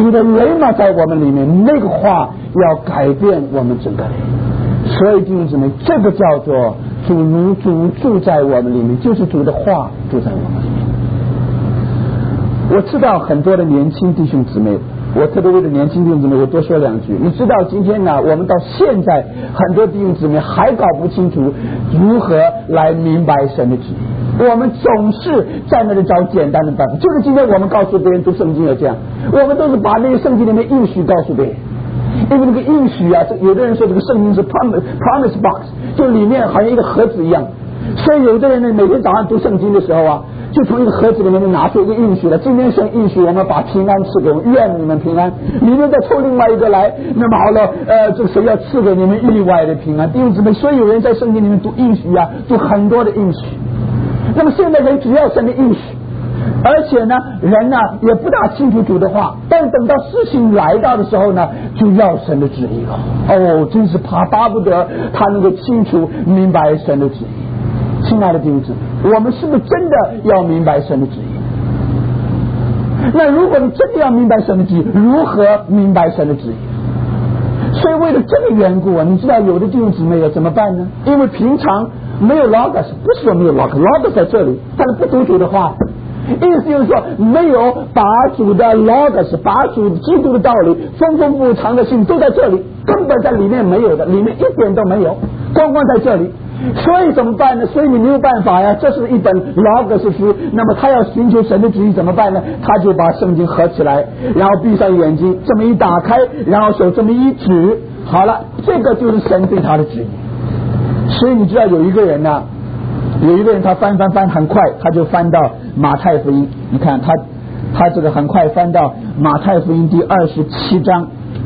主的雷玛在我们里面，那个话要改变我们整个人。所以弟兄姊妹，这个叫做主如主住在我们里面，就是主的话住在我们里面。我知道很多的年轻弟兄姊妹，我特别为了年轻弟兄姊妹，我多说两句。你知道今天呢，我们到现在很多弟兄姊妹还搞不清楚如何来明白神的旨意。我们总是在那里找简单的办法，就是今天我们告诉别人读圣经要这样，我们都是把那个圣经里面应许告诉别人。因为这个应许啊，有的人说这个圣经是 promise promise box， 就里面好像一个盒子一样，所以有的人呢每天早上读圣经的时候啊，就从一个盒子里面拿出一个应许了，今天神应许我们把平安赐给我们，愿你们平安，里面再抽另外一个来，那么好了，呃，这个谁要赐给你们意外的平安，弟兄姊妹，所以有人在圣经里面读应许啊，读很多的应许。那么现在人只要神的应许，而且呢人呢也不大清楚主的话，但等到事情来到的时候呢，就要神的旨意了。哦，真是怕巴不得他能够清楚明白神的旨意。亲爱的弟兄姊妹，我们是不是真的要明白神的旨意？那如果你真的要明白神的旨意，如何明白神的旨意？所以为了这个缘故啊，你知道有的弟兄姊妹要怎么办呢？因为平常没有 logos， 不是说没有 logos， logos 在这里，但是不读主的话，意思就是说没有把主的 logos， 把主基督的道理丰丰富富藏的心都在这里，根本在里面没有的，里面一点都没有，光光在这里。所以怎么办呢？所以你没有办法呀，这是一本 logos 书，那么他要寻求神的旨意怎么办呢？他就把圣经合起来，然后闭上眼睛，这么一打开，然后手这么一指，好了，这个就是神对他的旨意。所以你知道有一个人呢，有一个人他翻翻翻很快，他就翻到马太福音，你看他他这个很快翻到马太福音第二十七章，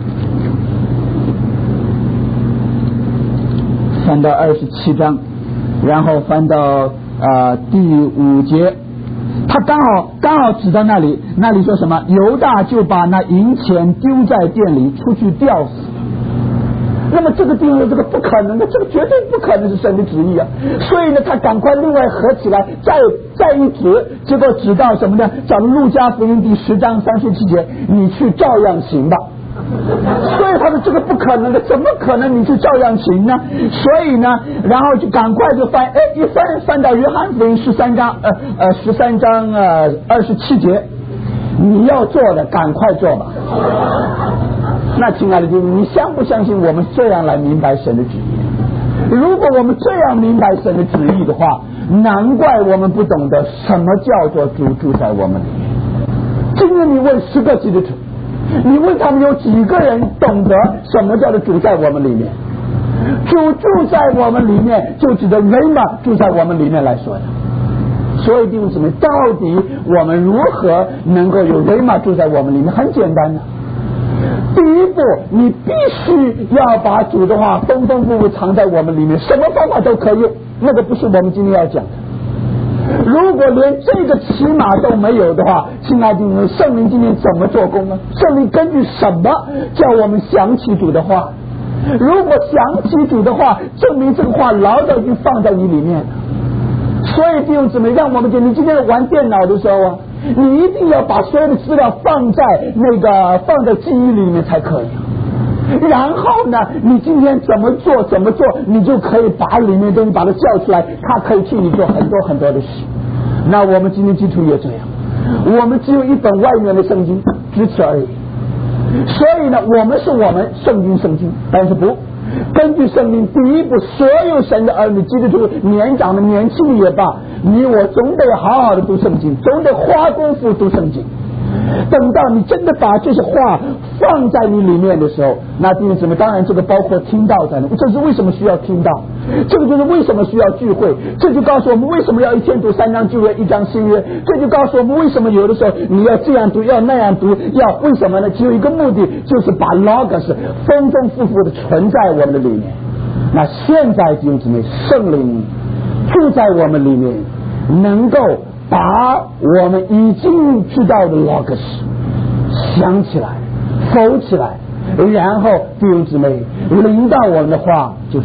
翻到二十七章，然后翻到呃第五节，他刚好刚好指到那里，那里说什么？犹大就把那银钱丢在店里，出去吊死。那么这个地方这个不可能的，这个绝对不可能是神的旨意啊！所以呢，他赶快另外合起来，再再一指，结果指到什么呢？找路加福音第十章三十七节，你去照样行吧。所以他说这个不可能的，怎么可能你去照样行呢？所以呢，然后就赶快就翻，哎，一翻翻到约翰福音十三章，呃呃十三章呃二十七节，你要做的赶快做吧。那亲爱的弟兄，你相不相信我们这样来明白神的旨意？如果我们这样明白神的旨意的话，难怪我们不懂得什么叫做主住在我们里面。今天你问十个基督徒，你问他们有几个人懂得什么叫做主在我们里面？主住在我们里面，就指的人嘛住在我们里面来说的。所以弟兄姊妹，到底我们如何能够有人嘛住在我们里面？很简单的。第一步，你必须要把主的话丰丰富富藏在我们里面，什么方法都可以用，那个不是我们今天要讲的。如果连这个起码都没有的话，亲爱的弟兄，圣灵今天怎么做工呢？圣灵根据什么叫我们想起主的话？如果想起主的话，证明这个话牢牢就放在你里面了。所以弟兄姊妹，让我们今天你今天玩电脑的时候啊，你一定要把所有的资料放在那个放在记忆里面才可以。然后呢，你今天怎么做怎么做，你就可以把里面东西把它叫出来，它可以替你做很多很多的事。那我们今天基督徒也这样，我们只有一本外面的圣经，只此而已。所以呢，我们是我们圣经圣经，但是不根据圣经，第一步，所有神的儿女，基督徒年长的年轻的也罢，你我总得好好的读圣经，总得花功夫读圣经。等到你真的把这些话放在你里面的时候，那弟兄姊妹，当然这个包括听道在内，这是为什么需要听道，这个就是为什么需要聚会，这就告诉我们为什么要一天读三章旧约一章新约，这就告诉我们为什么有的时候你要这样读要那样读，要为什么呢？只有一个目的，就是把 logos 丰丰富富的存在我们的里面。那现在弟兄姊妹，圣灵住在我们里面，能够把我们已经知道的 logos 想起来否起来，然后弟兄姊妹领到我们的话就是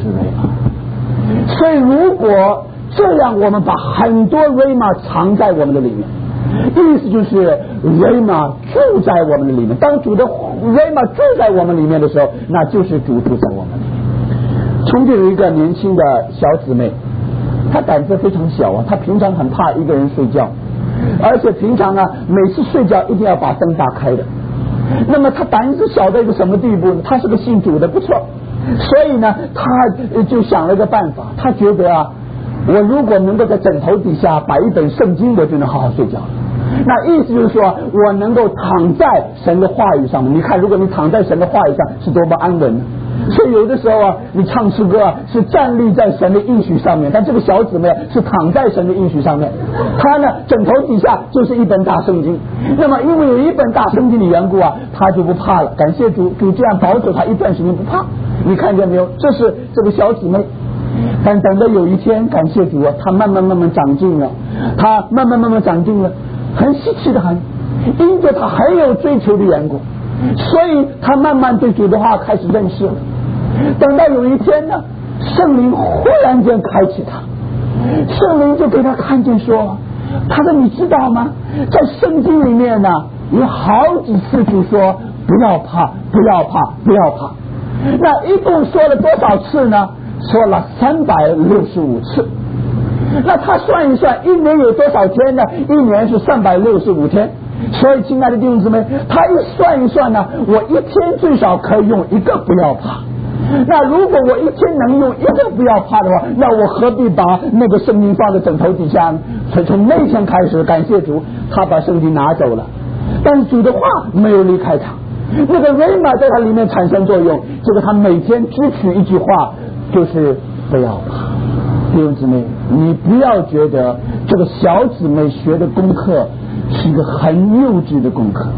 rhema。 所以如果这样，我们把很多 rhema 藏在我们的里面，意思就是瑞玛住在我们的里面。当主的瑞玛住在我们里面的时候，那就是主住在我们里面。从前有一个年轻的小姊妹，她胆子非常小啊，她平常很怕一个人睡觉，而且平常啊每次睡觉一定要把灯打开的。那么她胆子小到一个什么地步呢？她是个信主的，不错，所以呢她就想了一个办法，她觉得啊，我如果能够在枕头底下摆一本圣经，我就能好好睡觉了。那意思就是说，我能够躺在神的话语上面。你看，如果你躺在神的话语上，是多么安稳呢？所以有的时候啊，你唱诗歌啊，是站立在神的应许上面，但这个小姊妹是躺在神的应许上面。她呢，枕头底下就是一本大圣经。那么因为有一本大圣经的缘故啊，她就不怕了。感谢主，主这样保守她一段时间不怕。你看见没有？这是这个小姊妹。但等到有一天，感谢主啊，她慢慢慢慢长进了，她慢慢慢慢长进了，很稀奇的很，因着她很有追求的缘故，所以她慢慢对主的话开始认识了。等到有一天呢，圣灵忽然间开启她，圣灵就给她看见说，他说你知道吗，在圣经里面呢有好几次主说不要怕不要怕不要怕，那一共说了多少次呢？说了三百六十五次。那他算一算，一年有多少天呢？一年是三百六十五天。所以亲爱的弟兄姊妹，他一算一算呢，我一天最少可以用一个不要怕。那如果我一天能用一个不要怕的话，那我何必把那个圣经放在枕头底下呢？所以从那天开始，感谢主，他把圣经拿走了，但是主的话没有离开他，那个瑞玛在他里面产生作用。这个他每天只取一句话，就是不要怕。弟兄姊妹，你不要觉得这个小姊妹学的功课是一个很幼稚的功课。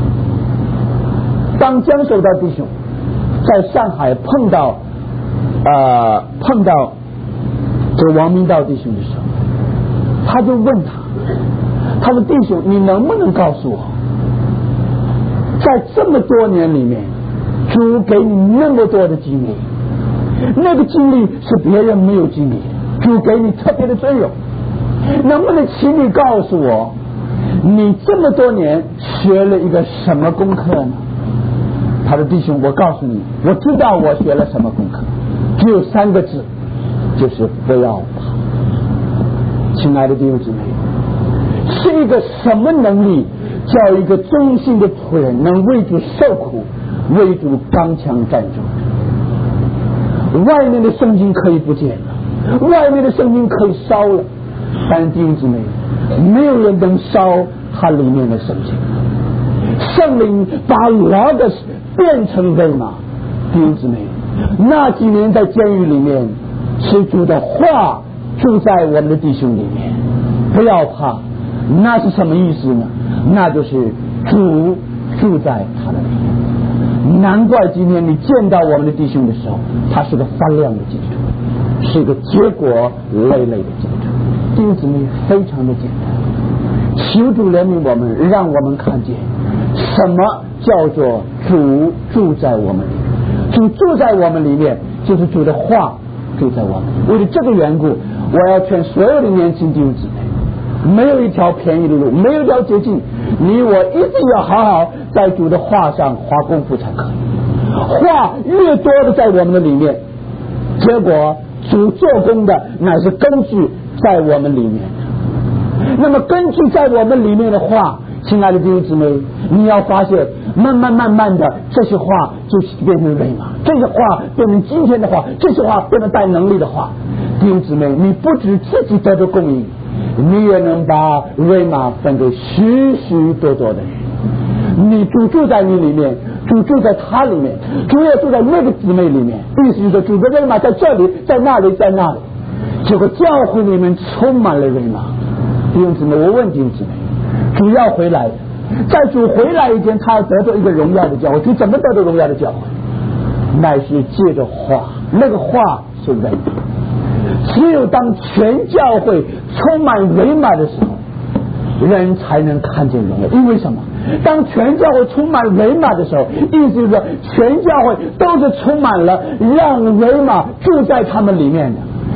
当江守道弟兄在上海碰到呃碰到这个王明道弟兄的时候，他就问他，他说弟兄，你能不能告诉我，在这么多年里面，主给你那么多的经历，那个经历是别人没有经历的，主给你特别的尊荣，能不能请你告诉我，你这么多年学了一个什么功课呢？他的弟兄，我告诉你，我知道我学了什么功课，只有三个字，就是不要怕。亲爱的弟兄姊妹，是一个什么能力叫一个忠心的仆人能为主受苦，为主刚强站住？外面的圣经可以不见了，外面的圣经可以烧了，但是弟兄姊妹，没有人能烧它里面的圣经。圣灵把老的变成人嘛，弟兄姊妹，那几年在监狱里面，是主的话住在我们的弟兄里面，不要怕。那是什么意思呢？那就是主住在他的里面。难怪今天你见到我们的弟兄的时候，他是个发亮的基督，是一个结果累累的基督。弟兄姊妹，非常的简单，求主怜悯我们，让我们看见什么叫做主住在我们里面。主住在我们里面，就是主的话住在我们。为了这个缘故，我要劝所有的年轻弟兄姊妹，没有一条便宜的路，没有一条捷径，你我一定要好好在主的话上花功夫才可以。话越多的在我们的里面，结果主做工的乃是根据在我们里面的。那么根据在我们里面的话，亲爱的弟兄姊妹，你要发现慢慢慢慢的这些话就变成瑞玛，这些话变成今天的话，这些话变成带能力的话。弟兄姊妹，你不止自己得到供应，你也能把瑞玛分给许许多多的人。你主住在你里面，主住在他里面，主也住在那个姊妹里面，意思就是说主的瑞玛在这里，在那里，在那里，结果教会里面充满了瑞玛。弟兄姊妹，我问弟兄姊妹，主要回来，在主回来以前，他要得到一个荣耀的教会。主怎么得到荣耀的教会？乃是借着话，那个话是人。只有当全教会充满瑞玛的时候，人才能看见荣耀。因为什么？当全教会充满瑞玛的时候，意思就是说，全教会都是充满了让瑞玛住在他们里面的。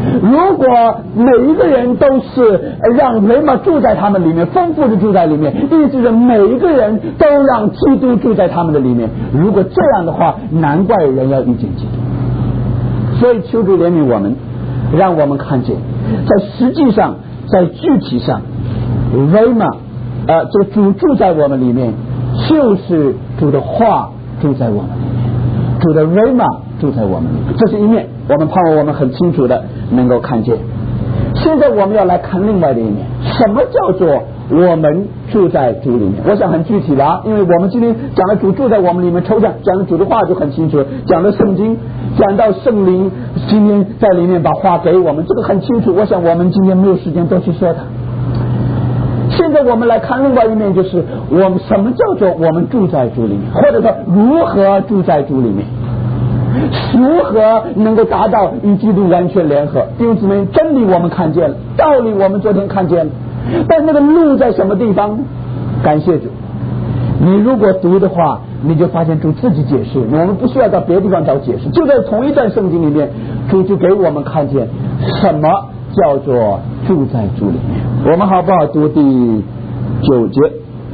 如果每一个人都是让人嘛住在他们里面，丰富的住在里面，意思是每一个人都让基督住在他们的里面。如果这样的话，难怪人要遇见基督。所以求主怜悯我们，让我们看见在实际上在具体上维玛呃这个主住在我们里面，就是主的话住在我们里面，主的维玛住在我们里面。这是一面，我们盼望我们很清楚的能够看见。现在我们要来看另外的一面，什么叫做我们住在主里面？我想很具体了啊，因为我们今天讲的主住在我们里面，抽象讲的主的话就很清楚，讲的圣经，讲到圣灵今天在里面把话给我们，这个很清楚。我想我们今天没有时间多去说它。现在我们来看另外一面，就是我们什么叫做我们住在主里面，或者说如何住在主里面，如何能够达到与基督完全联合。弟兄姊妹，真理我们看见了，道理我们昨天看见了，但那个路在什么地方？感谢主，你如果读的话，你就发现主自己解释，我们不需要到别的地方找解释，就在同一段圣经里面，主就给我们看见什么叫做住在主里面。我们好不好读第九节？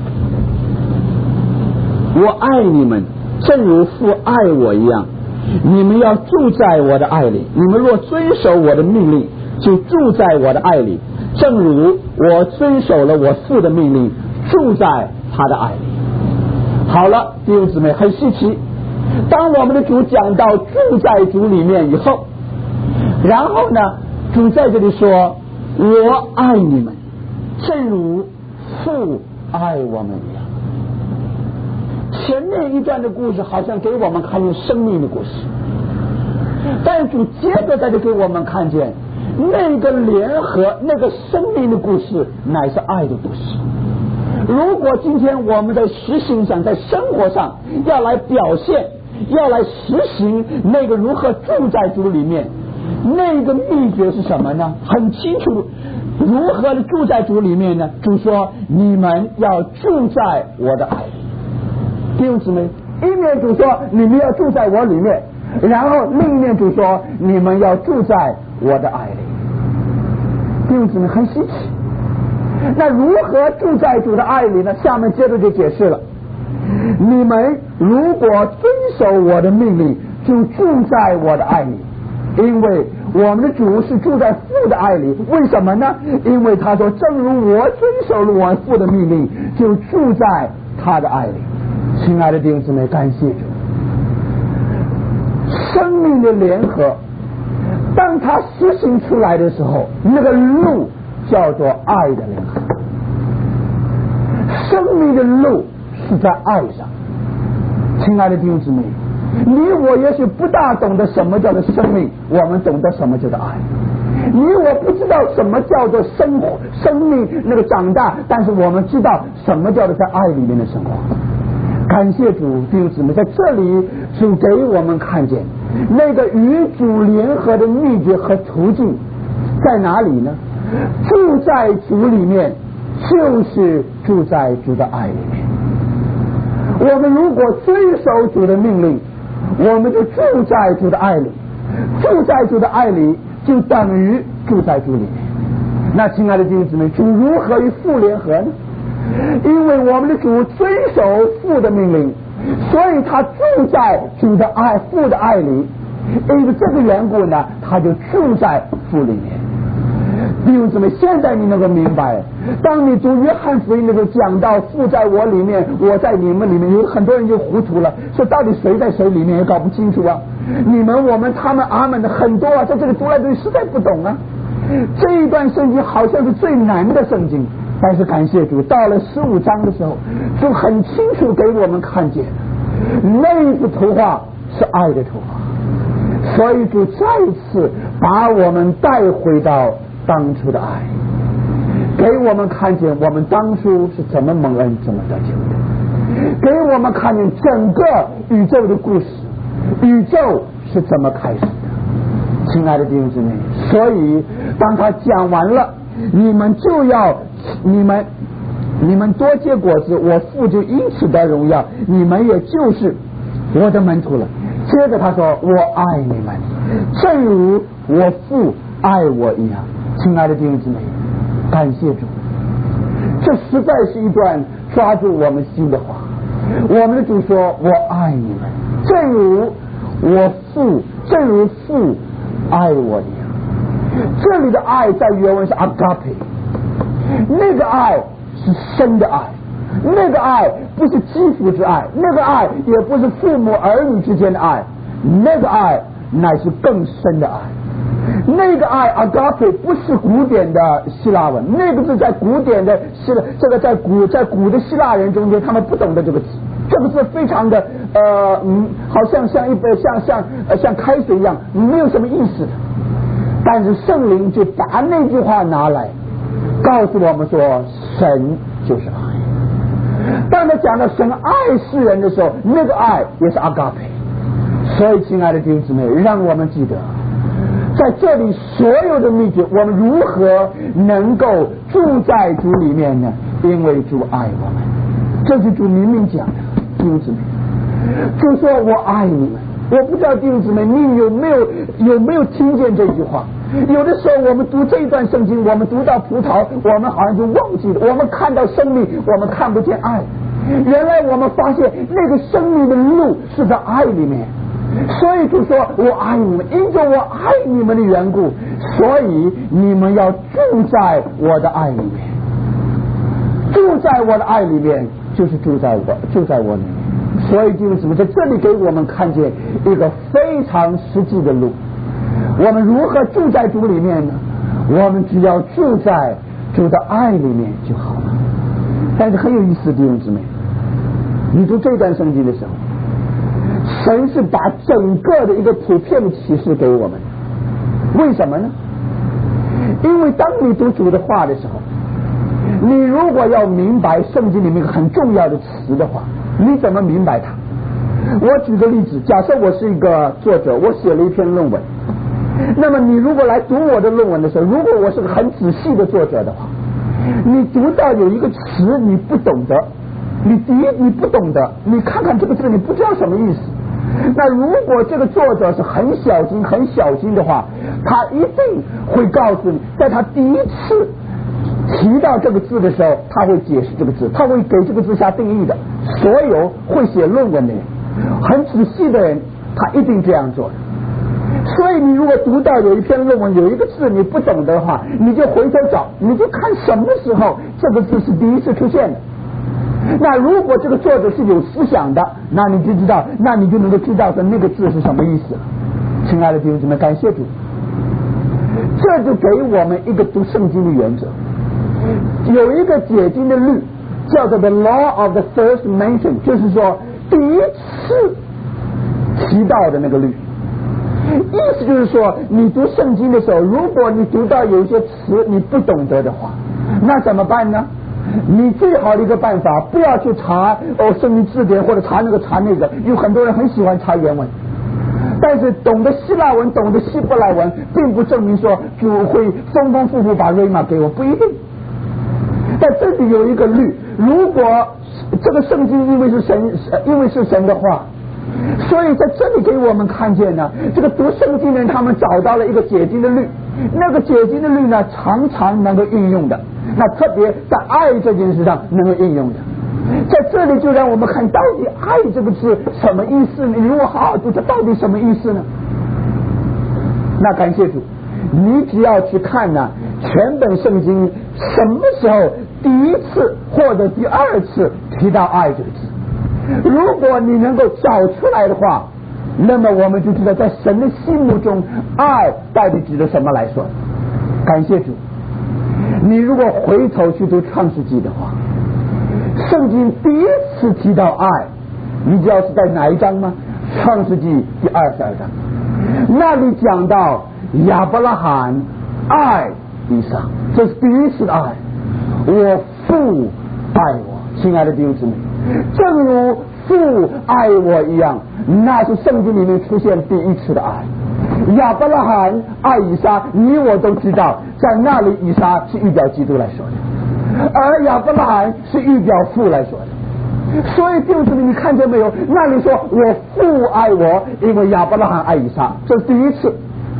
我爱你们，正如父爱我一样，你们要住在我的爱里。你们若遵守我的命令，就住在我的爱里，正如我遵守了我父的命令，住在他的爱里。好了，弟兄姊妹，很稀奇，当我们的主讲到住在主里面以后，然后呢，主在这里说我爱你们，正如父爱我们一样。前面一段的故事好像给我们看见生命的故事，但主接着在这给我们看见那个联合，那个生命的故事乃是爱的故事。如果今天我们在实行上，在生活上要来表现，要来实行那个如何住在主里面，那个秘诀是什么呢？很清楚，如何的住在主里面呢？主说你们要住在我的爱里。弟兄姊妹，一面主说你们要住在我里面，然后另一面主说你们要住在我的爱里。弟兄姊妹，很稀奇。那如何住在主的爱里呢？下面接着就解释了，你们如果遵守我的命令，就住在我的爱里，因为我们的主是住在父的爱里。为什么呢？因为他说正如我遵守了我父的命令，就住在他的爱里。亲爱的弟兄姊妹，感谢主，生命的联合当它实行出来的时候，那个路叫做爱的联合。生命的路是在爱上。亲爱的弟兄姊妹，你我也许不大懂得什么叫做生命，我们懂得什么叫做爱。你我不知道什么叫做生活生命那个长大，但是我们知道什么叫做在爱里面的生活。感谢主，弟兄姊妹，在这里主给我们看见那个与主联合的秘诀和途径在哪里呢？住在主里面，就是住在主的爱里面。我们如果遵守主的命令，我们就住在主的爱里，住在主的爱里就等于住在主里面。那亲爱的弟兄姊妹，主如何与父联合呢？因为我们的主遵守父的命令，所以他住在主的爱父的爱里，因为这个缘故呢，他就住在父里面。弟兄姊妹，现在你能够明白，当你读约翰福音的时候讲到父在我里面，我在你们里面，有很多人就糊涂了，说到底谁在谁里面也搞不清楚啊，你们我们他们阿们的很多啊，在这里读来读去实在不懂啊。这一段圣经好像是最难的圣经，但是感谢主，到了十五章的时候，就很清楚给我们看见那一幅图画是爱的图画，所以主再一次把我们带回到当初的爱，给我们看见我们当初是怎么蒙恩怎么得救的，给我们看见整个宇宙的故事，宇宙是怎么开始的。亲爱的弟兄姊妹，所以当他讲完了，你们就要你们你们多结果子，我父就因此得荣耀，你们也就是我的门徒了。接着他说我爱你们，正如我父爱我一样。亲爱的弟兄姊妹，感谢主，这实在是一段抓住我们心的话。我们的主说，我爱你们，正如我父正如父爱我一样。这里的爱在原文是 agape， 那个爱是深的爱，那个爱不是肌肤之爱，那个爱也不是父母儿女之间的爱，那个爱乃是更深的爱。那个爱 agape 不是古典的希腊文，那个字在古典的希这个在古在古的希腊人中间，他们不懂得这个字，这个字非常的呃嗯，好像像一杯像像呃像开水一样，没有什么意思的。但是圣灵就把那句话拿来告诉我们说，神就是爱。当他讲到神爱世人的时候，那个爱也是 agape。所以亲爱的弟兄姊妹，让我们记得在这里所有的秘诀，我们如何能够住在主里面呢？因为主爱我们，这是主明明讲的。弟兄姊妹，主说我爱你们。我不知道弟兄姊妹你有没有有没有听见这句话？有的时候我们读这一段圣经，我们读到葡萄，我们好像就忘记了，我们看到生命，我们看不见爱。原来我们发现那个生命的路是在爱里面。所以就说我爱你们，因着我爱你们的缘故，所以你们要住在我的爱里面。住在我的爱里面，就是住在我住在我里面。所以弟兄姊妹，在这里给我们看见一个非常实际的路。我们如何住在主里面呢？我们只要住在主的爱里面就好了。但是很有意思，弟兄姊妹，你读这段圣经的时候，神是把整个的一个普遍的启示给我们。为什么呢？因为当你读主的话的时候，你如果要明白圣经里面一个很重要的词的话，你怎么明白它？我举个例子，假设我是一个作者，我写了一篇论文，那么你如果来读我的论文的时候，如果我是个很仔细的作者的话，你读到有一个词你不懂得，你第一你不懂得，你看看这个字你不知道什么意思。那如果这个作者是很小心很小心的话，他一定会告诉你，在他第一次提到这个字的时候，他会解释这个字，他会给这个字下定义的。所有会写论文的人，很仔细的人，他一定这样做的。所以你如果读到有一篇论文有一个字你不懂的话，你就回头找，你就看什么时候这个字是第一次出现的。那如果这个作者是有思想的，那你就知道，那你就能够知道说那个字是什么意思了。亲爱的弟兄姊妹，感谢主，这就给我们一个读圣经的原则。有一个解经的律叫做 the law of the first mention， 就是说第一次提到的那个律。意思就是说，你读圣经的时候，如果你读到有一些词你不懂得的话，那怎么办呢？你最好的一个办法，不要去查哦圣经字典或者查那个查那个，有很多人很喜欢查原文，但是懂得希腊文懂得希伯来文并不证明说主会丰丰富富把瑞玛给我，不一定。在这里有一个律，如果这个圣经因为是神因为是神的话，所以在这里给我们看见呢，这个读圣经的人他们找到了一个解经的律，那个解经的律呢常常能够运用的，那特别在爱这件事上能够应用的。在这里就让我们看到底爱这个字什么意思呢？你如果好好读它到底什么意思呢？那感谢主，你只要去看呢全本圣经什么时候第一次或者第二次提到爱这个字，如果你能够找出来的话，那么我们就知道在神的心目中爱到底指的什么来说。感谢主，你如果回头去读创世纪的话，圣经第一次提到爱，你知道是在哪一章吗？创世纪第二十二章，那里讲到亚伯拉罕爱以撒，这是第一次的爱。我父爱我，亲爱的弟兄姊妹，正如父爱我一样，那是圣经里面出现第一次的爱。亚伯拉罕爱以撒，你我都知道，在那里以撒是预表基督来说的，而亚伯拉罕是预表父来说的。所以弟兄姊妹，你看见没有？那里说我父爱我，因为亚伯拉罕爱以撒，这是第一次。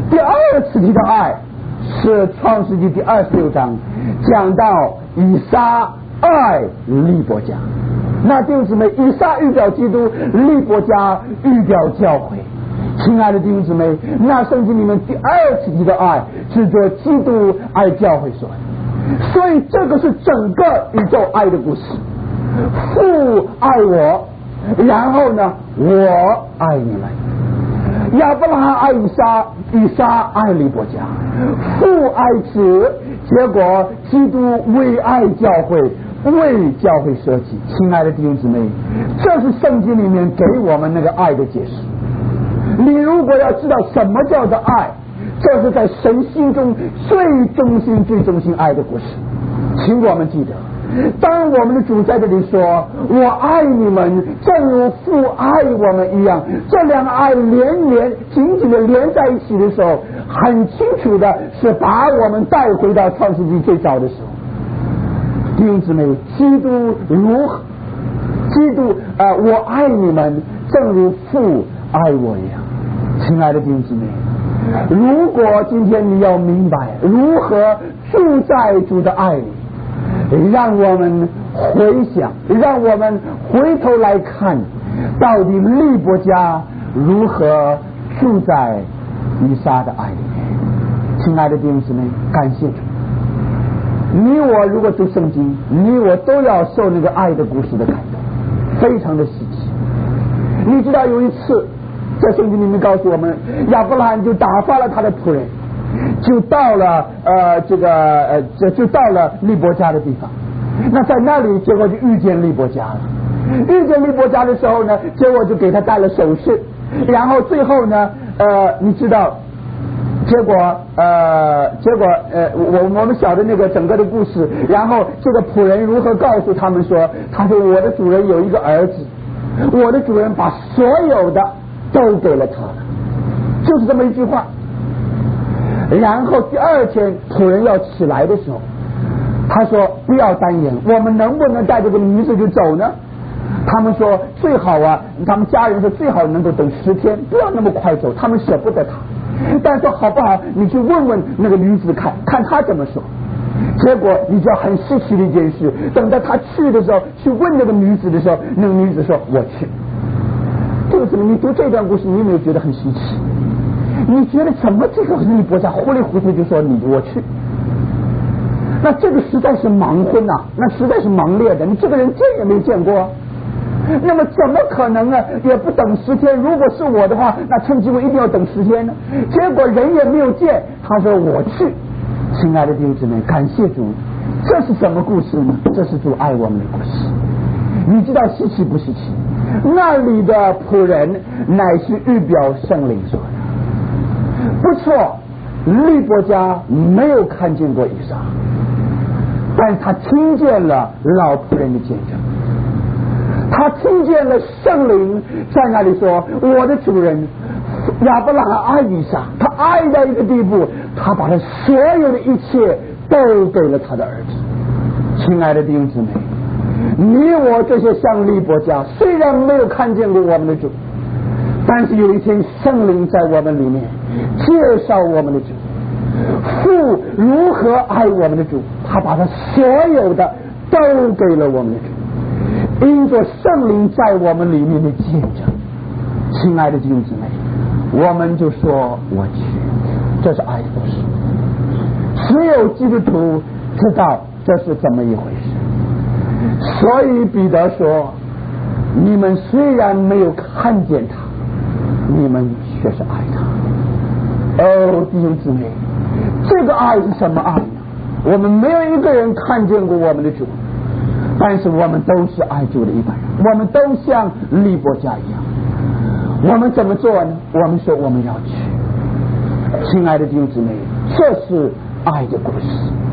第二次提到爱是创世纪第二十六章，讲到以撒爱利伯家。那弟兄姊妹，以撒预表基督，利伯家预表教会。亲爱的弟兄姊妹，那圣经里面第二次提到爱是做基督爱教会说的，所以这个是整个宇宙爱的故事。父爱我，然后呢，我爱你们。亚伯拉罕爱以撒，以撒爱利伯家，父爱子，结果基督为爱教会，为教会设计。亲爱的弟兄姊妹，这是圣经里面给我们那个爱的解释。你如果要知道什么叫做爱，这是在神心中最中心最中心爱的故事。请我们记得，当我们的主在这里说我爱你们正如父爱我们一样，这两个爱连连紧紧的连在一起的时候，很清楚的是把我们带回到创世纪最早的时候。弟兄姊妹，基督如何基督啊、呃，我爱你们正如父爱我一样。亲爱的弟兄姊妹，如果今天你要明白如何住在主的爱里，让我们回想，让我们回头来看，到底利伯家如何住在以撒的爱里面。亲爱的弟兄姊妹，感谢主，你我如果读圣经，你我都要受那个爱的故事的感动，非常的稀奇。你知道有一次在圣经里面告诉我们，亚伯拉罕就打发了他的仆人，就到了呃这个呃就就到了利伯家的地方。那在那里结果就遇见利伯家了，遇见利伯家的时候呢，结果就给他戴了首饰，然后最后呢呃你知道结果呃结果呃我我们晓得那个整个的故事，然后这个仆人如何告诉他们说，他说我的主人有一个儿子，我的主人把所有的都给了他了，就是这么一句话。然后第二天仆人要起来的时候，他说不要单言，我们能不能带这个女子就走呢？他们说最好啊，他们家人说最好能够等十天，不要那么快走，他们舍不得他。但说好不好，你去问问那个女子看看她怎么说。结果你知道很稀奇的一件事，等到他去的时候，去问那个女子的时候，那个女子说我去。就是你读这段故事，你有没有觉得很稀奇？你觉得怎么这个利伯家糊里糊涂就说你我去？那这个实在是盲婚呐、啊，那实在是盲恋的，你这个人见也没见过。那么怎么可能呢？也不等十天，如果是我的话，那趁机会一定要等十天呢。结果人也没有见，他说我去。亲爱的弟兄姊妹，感谢主，这是什么故事呢？这是主爱我们的故事。你知道稀奇不稀奇？那里的仆人乃是预表圣灵说的。不错，利伯家没有看见过以撒，但他听见了老仆人的见证，他听见了圣灵在那里说，我的主人亚伯拉罕爱以撒，他爱到一个地步，他把他所有的一切都给了他的儿子。亲爱的弟兄姊妹，你我这些像利伯家虽然没有看见过我们的主，但是有一天圣灵在我们里面介绍我们的主，父如何爱我们的主，他把他所有的都给了我们的主，因着圣灵在我们里面的见证。亲爱的弟兄姊妹，我们就说我去，这是爱的故事。只有基督徒知道这是怎么一回事。所以彼得说，你们虽然没有看见他，你们却是爱他。哦，弟兄姊妹，这个爱是什么爱呢？我们没有一个人看见过我们的主，但是我们都是爱主的一般人，我们都像利伯家一样。我们怎么做呢？我们说我们要去。亲爱的弟兄姊妹，这是爱的故事。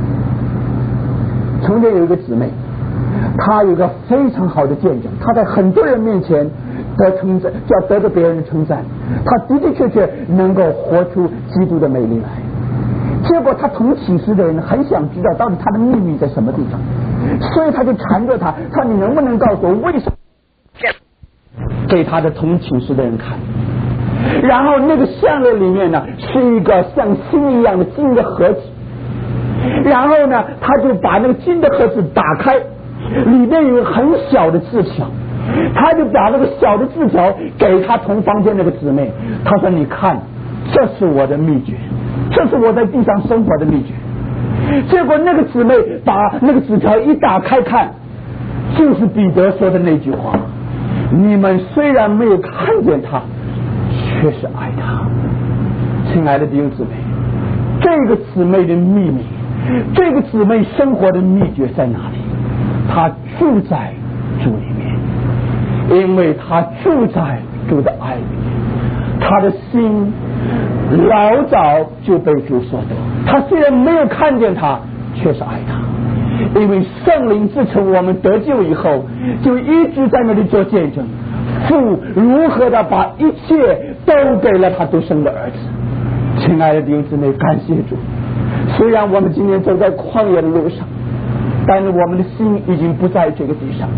从前有一个姊妹，她有一个非常好的见证，她在很多人面前得称赞，就要得到别人的称赞，她的的确确能够活出基督的美丽来。结果她同寝室的人很想知道到底她的秘密在什么地方，所以她就缠着她，她你能不能告诉我为什么给他的同寝室的人看？ 然后那个项链里面呢是一个像心一样的金的盒子，然后呢他就把那个金的盒子打开，里面有很小的字条，他就把那个小的字条给他同房间那个姊妹，他说你看，这是我的秘诀，这是我在地上生活的秘诀。结果那个姊妹把那个纸条一打开看，就是彼得说的那句话，你们虽然没有看见他，却是爱他。亲爱的弟兄姊妹，这个姊妹的秘密，这个姊妹生活的秘诀在哪里？她住在主里面，因为她住在主的爱里面，她的心老早就被主所得。她虽然没有看见他，却是爱他，因为圣灵自从我们得救以后，就一直在那里做见证，父如何的把一切都给了他独生的儿子。亲爱的弟兄姊妹，感谢主，虽然我们今天走在旷野的路上，但是我们的心已经不在这个地上，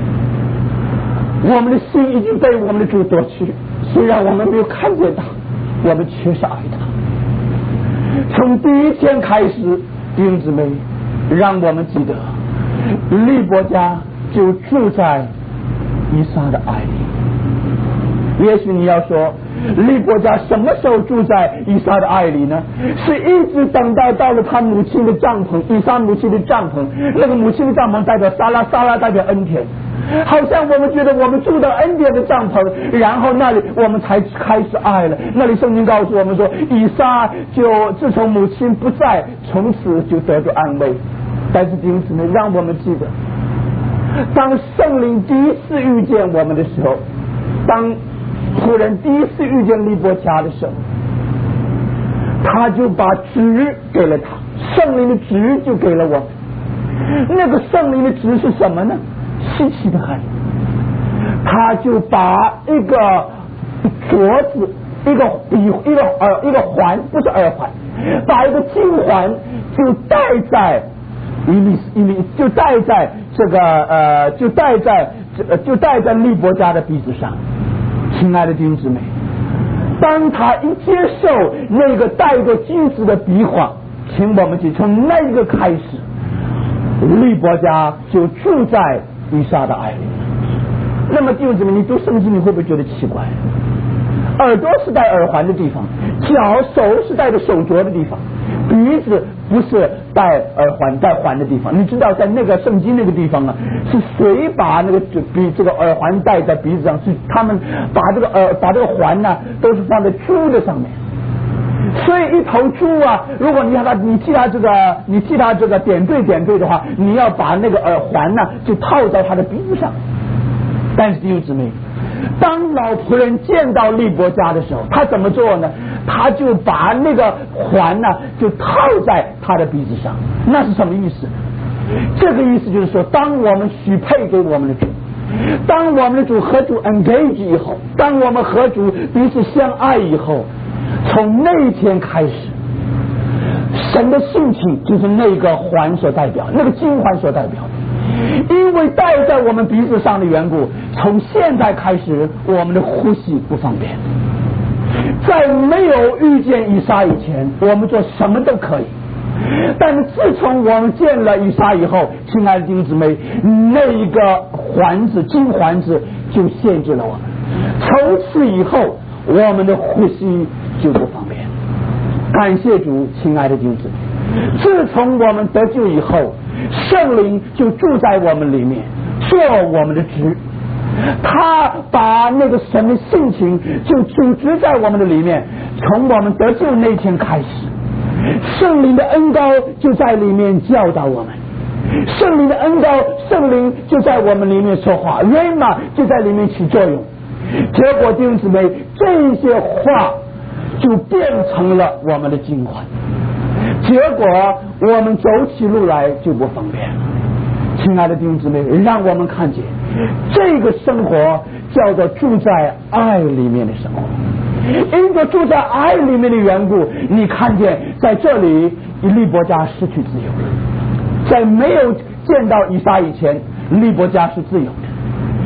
我们的心已经被我们的主夺去，虽然我们没有看见他，我们却是爱他。从第一天开始，弟兄姊妹，让我们记得利伯家就住在以撒的爱里。也许你要说，利伯家什么时候住在以撒的爱里呢？是一直等到到了他母亲的帐篷，以撒母亲的帐篷，那个母亲的帐篷代表撒拉，撒拉代表恩典。好像我们觉得我们住到恩典的帐篷，然后那里我们才开始爱了。那里圣经告诉我们说，以撒就自从母亲不在，从此就得着安慰。但是弟兄姊妹，让我们记得，当圣灵第一次遇见我们的时候，当仆人第一次遇见利伯家的时候，他就把职给了他，圣灵的职就给了我们。那个圣灵的职是什么呢？稀奇的很，他就把一个镯子，一个比一个耳一个环，不是耳环，把一个金环就戴在一粒一粒，就戴在这个呃，就戴在呃，就戴在利伯家的鼻子上。亲爱的弟兄姊妹，当他一接受那个戴着金子的鼻环，请我们记，从那个开始，利伯家就住在以撒的爱里。那么弟兄姊妹，你读圣经你会不会觉得奇怪？耳朵是戴耳环的地方，脚手是戴着手镯的地方，鼻子不是戴耳环戴环的地方。你知道在那个圣经那个地方啊，是谁把那个鼻这个耳环戴在鼻子上？是他们把这个耳把这个环呢都是放在猪的上面。所以一头猪啊，如果你让它你替它这个你替它这个点缀点缀的话，你要把那个耳环呢就套在它的鼻子上。但是弟兄姊妹，当老仆人见到利伯家的时候，他怎么做呢？他就把那个环呢就套在他的鼻子上。那是什么意思呢？这个意思就是说，当我们许配给我们的主，当我们的主和主 engage 以后，当我们和主彼此相爱以后，从那一天开始，神的性情就是那个环所代表，那个金环所代表的。因为戴在我们鼻子上的缘故，从现在开始我们的呼吸不方便。在没有遇见以撒以前，我们做什么都可以，但是自从我们见了以撒以后，亲爱的弟兄姊妹，那一个环子金环子就限制了我们，从此以后我们的呼吸就不方便。感谢主，亲爱的弟兄姊妹，自从我们得救以后，圣灵就住在我们里面，做我们的职。他把那个神的性情就组织在我们的里面，从我们得救那天开始，圣灵的恩膏就在里面教导我们，圣灵的恩膏，圣灵就在我们里面说话，瑞玛就在里面起作用。结果弟兄姊妹，这些话就变成了我们的金环，结果我们走起路来就不方便了。亲爱的弟兄姊妹，让我们看见这个生活叫做住在爱里面的生活。因着住在爱里面的缘故，你看见在这里利伯家失去自由了。在没有见到以撒以前，利伯家是自由的。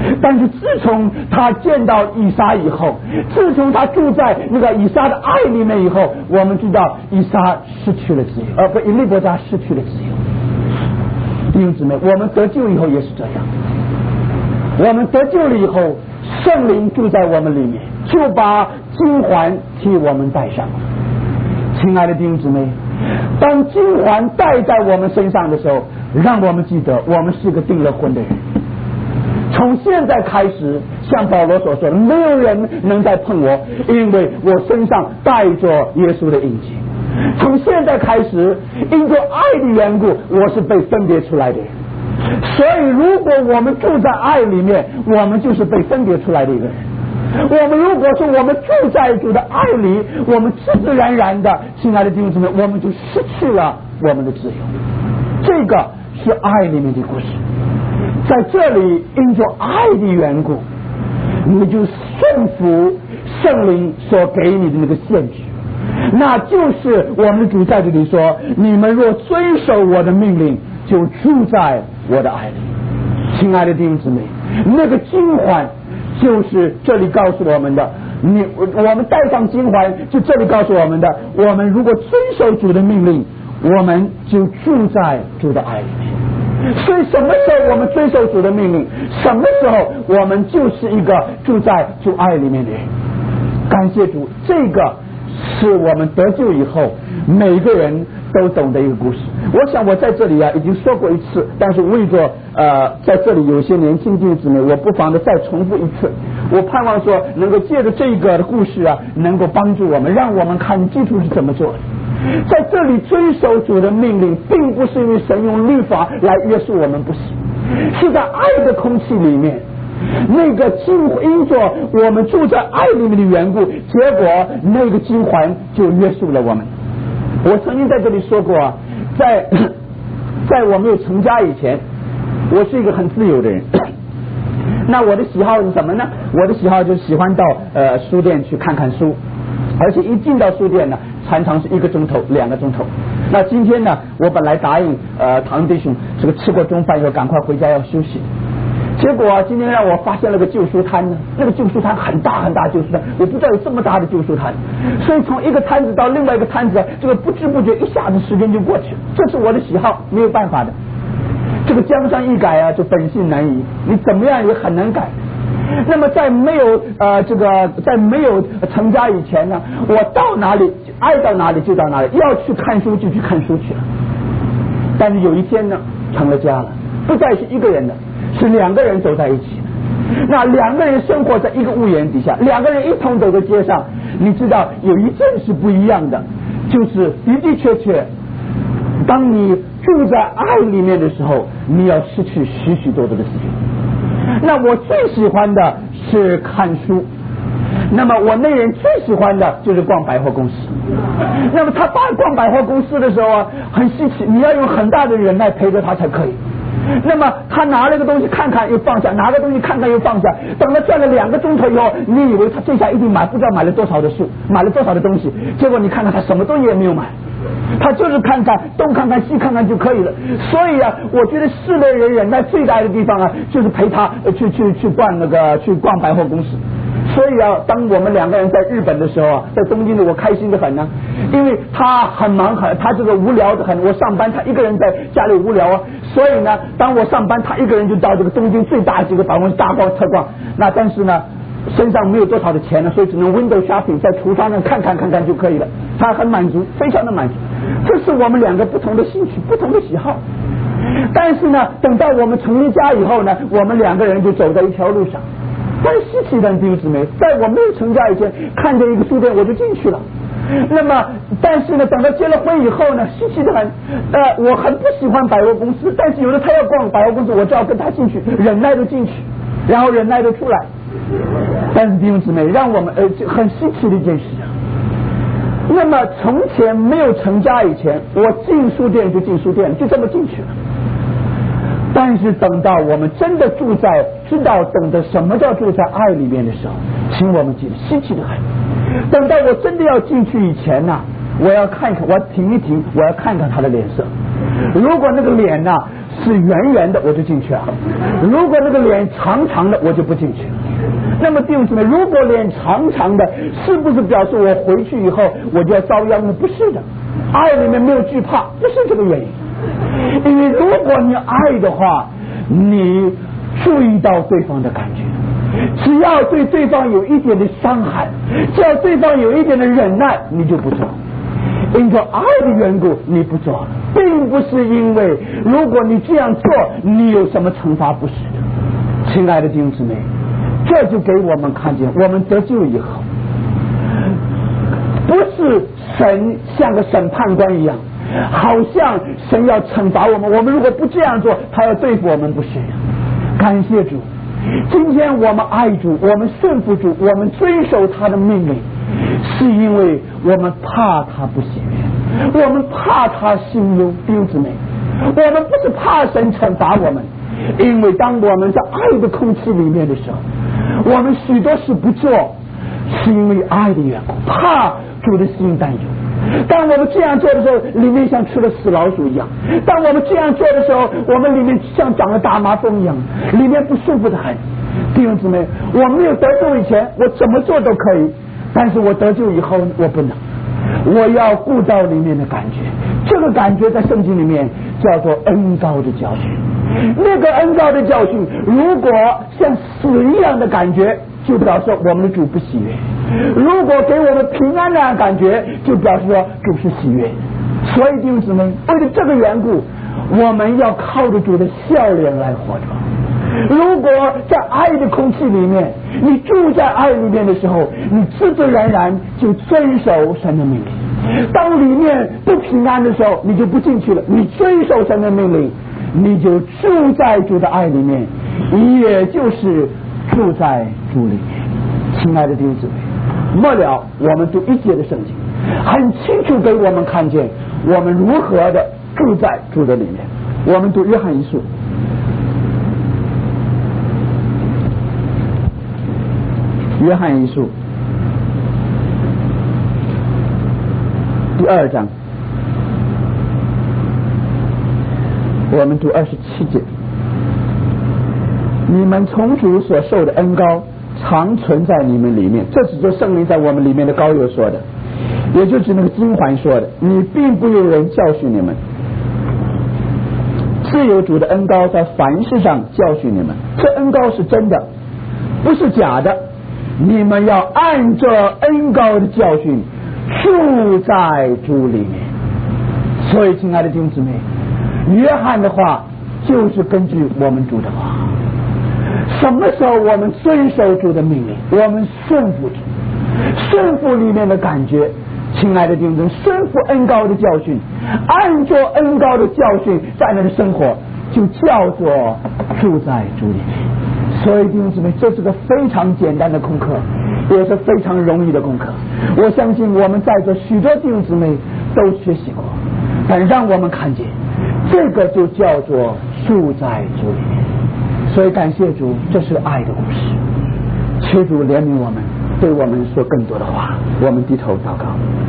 但是自从他见到以撒以后，自从他住在那个以撒的爱里面以后，我们知道以撒失去了自由，而不利伯家失去了自由。弟兄姊妹，我们得救以后也是这样，我们得救了以后，圣灵住在我们里面，就把金环替我们戴上了。亲爱的弟兄姊妹，当金环戴在我们身上的时候，让我们记得我们是个订了婚的人。从现在开始，像保罗所说的，没有人能再碰我，因为我身上带着耶稣的印记。从现在开始，因着爱的缘故，我是被分别出来的人。所以如果我们住在爱里面，我们就是被分别出来的一个人。我们如果说我们住在主的爱里，我们自自然然的，亲爱的弟兄姊妹，我们就失去了我们的自由。这个是爱里面的故事。在这里因着爱的缘故，你就顺服圣灵所给你的那个限制，那就是我们的主在这里说，你们若遵守我的命令，就住在我的爱里。亲爱的弟兄姊妹，那个金环就是这里告诉我们的，你我们戴上金环，就这里告诉我们的，我们如果遵守主的命令，我们就住在主的爱里面。所以什么时候我们遵守主的命令，什么时候我们就是一个住在主爱里面的人。感谢主，这个是我们得救以后每个人都懂的一个故事。我想我在这里啊已经说过一次，但是为着呃在这里有些年轻弟兄姊妹，我不妨的再重复一次。我盼望说能够借着这个的故事啊，能够帮助我们，让我们看基督是怎么做的。在这里遵守主的命令，并不是因为神用律法来约束我们，不是，是在爱的空气里面，那个金因着我们住在爱里面的缘故，结果那个金环就约束了我们。我曾经在这里说过啊，在在我没有成家以前，我是一个很自由的人。那我的喜好是什么呢？我的喜好就是喜欢到呃书店去看看书，而且一进到书店呢，常常是一个钟头、两个钟头。那今天呢，我本来答应呃唐弟兄，这个吃过中饭以后赶快回家要休息。结果、啊、今天让我发现了个旧书摊呢，那个旧书摊很大很大旧书摊，我不知道有这么大的旧书摊，所以从一个摊子到另外一个摊子，这个不知不觉一下子时间就过去了。这是我的喜好，没有办法的。这个江山易改啊，就本性难移，你怎么样也很难改。那么在没有呃这个在没有成家以前呢，我到哪里爱到哪里就到哪里，要去看书就去看书去了。但是有一天呢，成了家了，不再是一个人的，是两个人走在一起的。那两个人生活在一个屋檐底下，两个人一同走在街上，你知道有一件是不一样的，就是的的确确，当你住在爱里面的时候，你要失去许许多多的自由。那我最喜欢的是看书，那么我那人最喜欢的就是逛百货公司。那么他爸逛百货公司的时候啊，很稀奇，你要用很大的忍耐陪着他才可以。那么他拿了个东西看看又放下，拿个东西看看又放下，等他转了两个钟头以后，你以为他这下一定买不知道买了多少的书，买了多少的东西，结果你看看他什么东西也没有买，他就是看看东看看西看看就可以了。所以啊，我觉得世内人忍耐最大的地方啊，就是陪他去去去逛那个去逛百货公司。所以啊，当我们两个人在日本的时候啊，在东京的我开心的很呢、啊，因为他很忙很，他这个无聊的很。我上班，他一个人在家里无聊啊，所以呢，当我上班，他一个人就到这个东京最大几个百货公司大逛特逛。那但是呢，身上没有多少的钱呢，所以只能 window shopping， 在橱窗上看看看看就可以了。他很满足，非常的满足。这是我们两个不同的兴趣，不同的喜好。但是呢，等到我们成立家以后呢，我们两个人就走在一条路上。但稀奇的弟兄姊妹，在我没有成家以前，看见一个书店我就进去了。那么，但是呢，等到结了婚以后呢，稀奇的很。呃，我很不喜欢百货公司，但是有的他要逛百货公司，我就要跟他进去，忍耐的进去，然后忍耐的出来。但是弟兄姊妹，让我们呃很稀奇的一件事啊。那么从前没有成家以前，我进书店就进书店，就这么进去了。但是等到我们真的住在知道懂得什么叫住在爱里面的时候，请我们记得稀奇的很。等到我真的要进去以前呢、啊，我要看看，我要停一停，我要看看他的脸色。如果那个脸呢、啊、 是圆圆的，我就进去了；如果那个脸长长的，我就不进去了。那么弟兄姊妹，如果脸长长的，是不是表示我回去以后我就要遭殃呢？不是的，爱里面没有惧怕，不是这个原因。因为如果你爱的话，你注意到对方的感觉，只要对对方有一点的伤害，只要对方有一点的忍耐，你就不做。因着爱的缘故你不做，并不是因为如果你这样做你有什么惩罚，不是的。亲爱的弟兄姊妹，这就给我们看见，我们得救以后不是神像个审判官一样，好像神要惩罚我们，我们如果不这样做他要对付我们，不是。感谢主，今天我们爱主，我们顺服主，我们遵守他的命令，是因为我们怕他不喜悦，我们怕他心忧。弟兄姊妹，我们不是怕神惩罚我们，因为当我们在爱的空气里面的时候，我们许多事不做，是因为爱的缘故，怕主的心担忧。当我们这样做的时候，里面像吃了死老鼠一样；当我们这样做的时候，我们里面像长了大麻风一样，里面不舒服的很。弟兄姊妹，我没有得救以前，我怎么做都可以，但是我得救以后，我不能。我要顾到里面的感觉，这个感觉在圣经里面叫做恩膏的教训。那个恩膏的教训，如果像死一样的感觉，就表示我们的主不喜悦；如果给我们平安的感觉，就表示说主是喜悦。所以弟兄姊妹，为了这个缘故，我们要靠着主的笑脸来活着。如果在爱的空气里面，你住在爱里面的时候，你自自然然就遵守神的命令。当里面不平安的时候，你就不进去了，你遵守神的命令，你就住在主的爱里面，也就是住在主里面。亲爱的弟兄姊妹，末了我们读一节的圣经，很清楚给我们看见我们如何的住在主的里面。我们读约翰一书，约翰一书第二章，我们读二十七节。你们从主所受的恩膏常存在你们里面，这只是圣灵在我们里面的膏油说的，也就是那个金环说的。你并不有人教训你们，是有主的恩膏在凡事上教训你们，这恩膏是真的，不是假的。你们要按着恩膏的教训住在主里面。所以亲爱的弟兄姊妹，约翰的话就是根据我们主的话。什么时候我们遵守主的命令，我们顺服主，顺服里面的感觉，亲爱的弟兄姊妹，顺服恩膏的教训，按照恩膏的教训在那里生活，就叫做住在主里面。所以弟兄姊妹，这是个非常简单的功课，也是非常容易的功课。我相信我们在座许多弟兄姊妹都学习过，但让我们看见这个就叫做住在主里面。所以感谢主，这是爱的故事。求主怜悯我们，对我们说更多的话。我们低头祷告。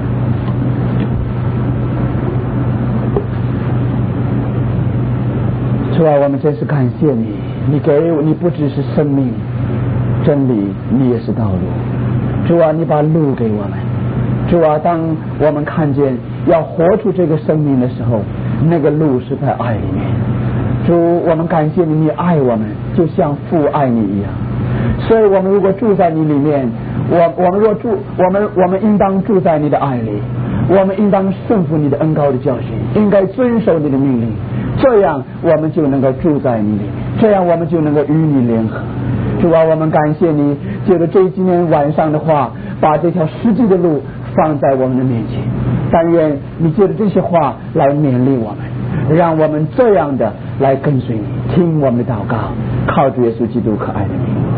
主啊，我们真是感谢你，你给我，你不只是生命真理，你也是道路。主啊，你把路给我们。主啊，当我们看见要活出这个生命的时候，那个路是在爱里面。主，我们感谢你，你爱我们就像父爱你一样。所以我们如果住在你里面，我我们若住我们我们应当住在你的爱里，我们应当顺服你的恩膏的教训，应该遵守你的命令，这样我们就能够住在你里面，这样我们就能够与你联合。主啊，我们感谢你，借着这今天晚上的话，把这条实际的路放在我们的面前。但愿你借着这些话来勉励我们，让我们这样的来跟随你，听我们的祷告，靠主耶稣基督可爱的名。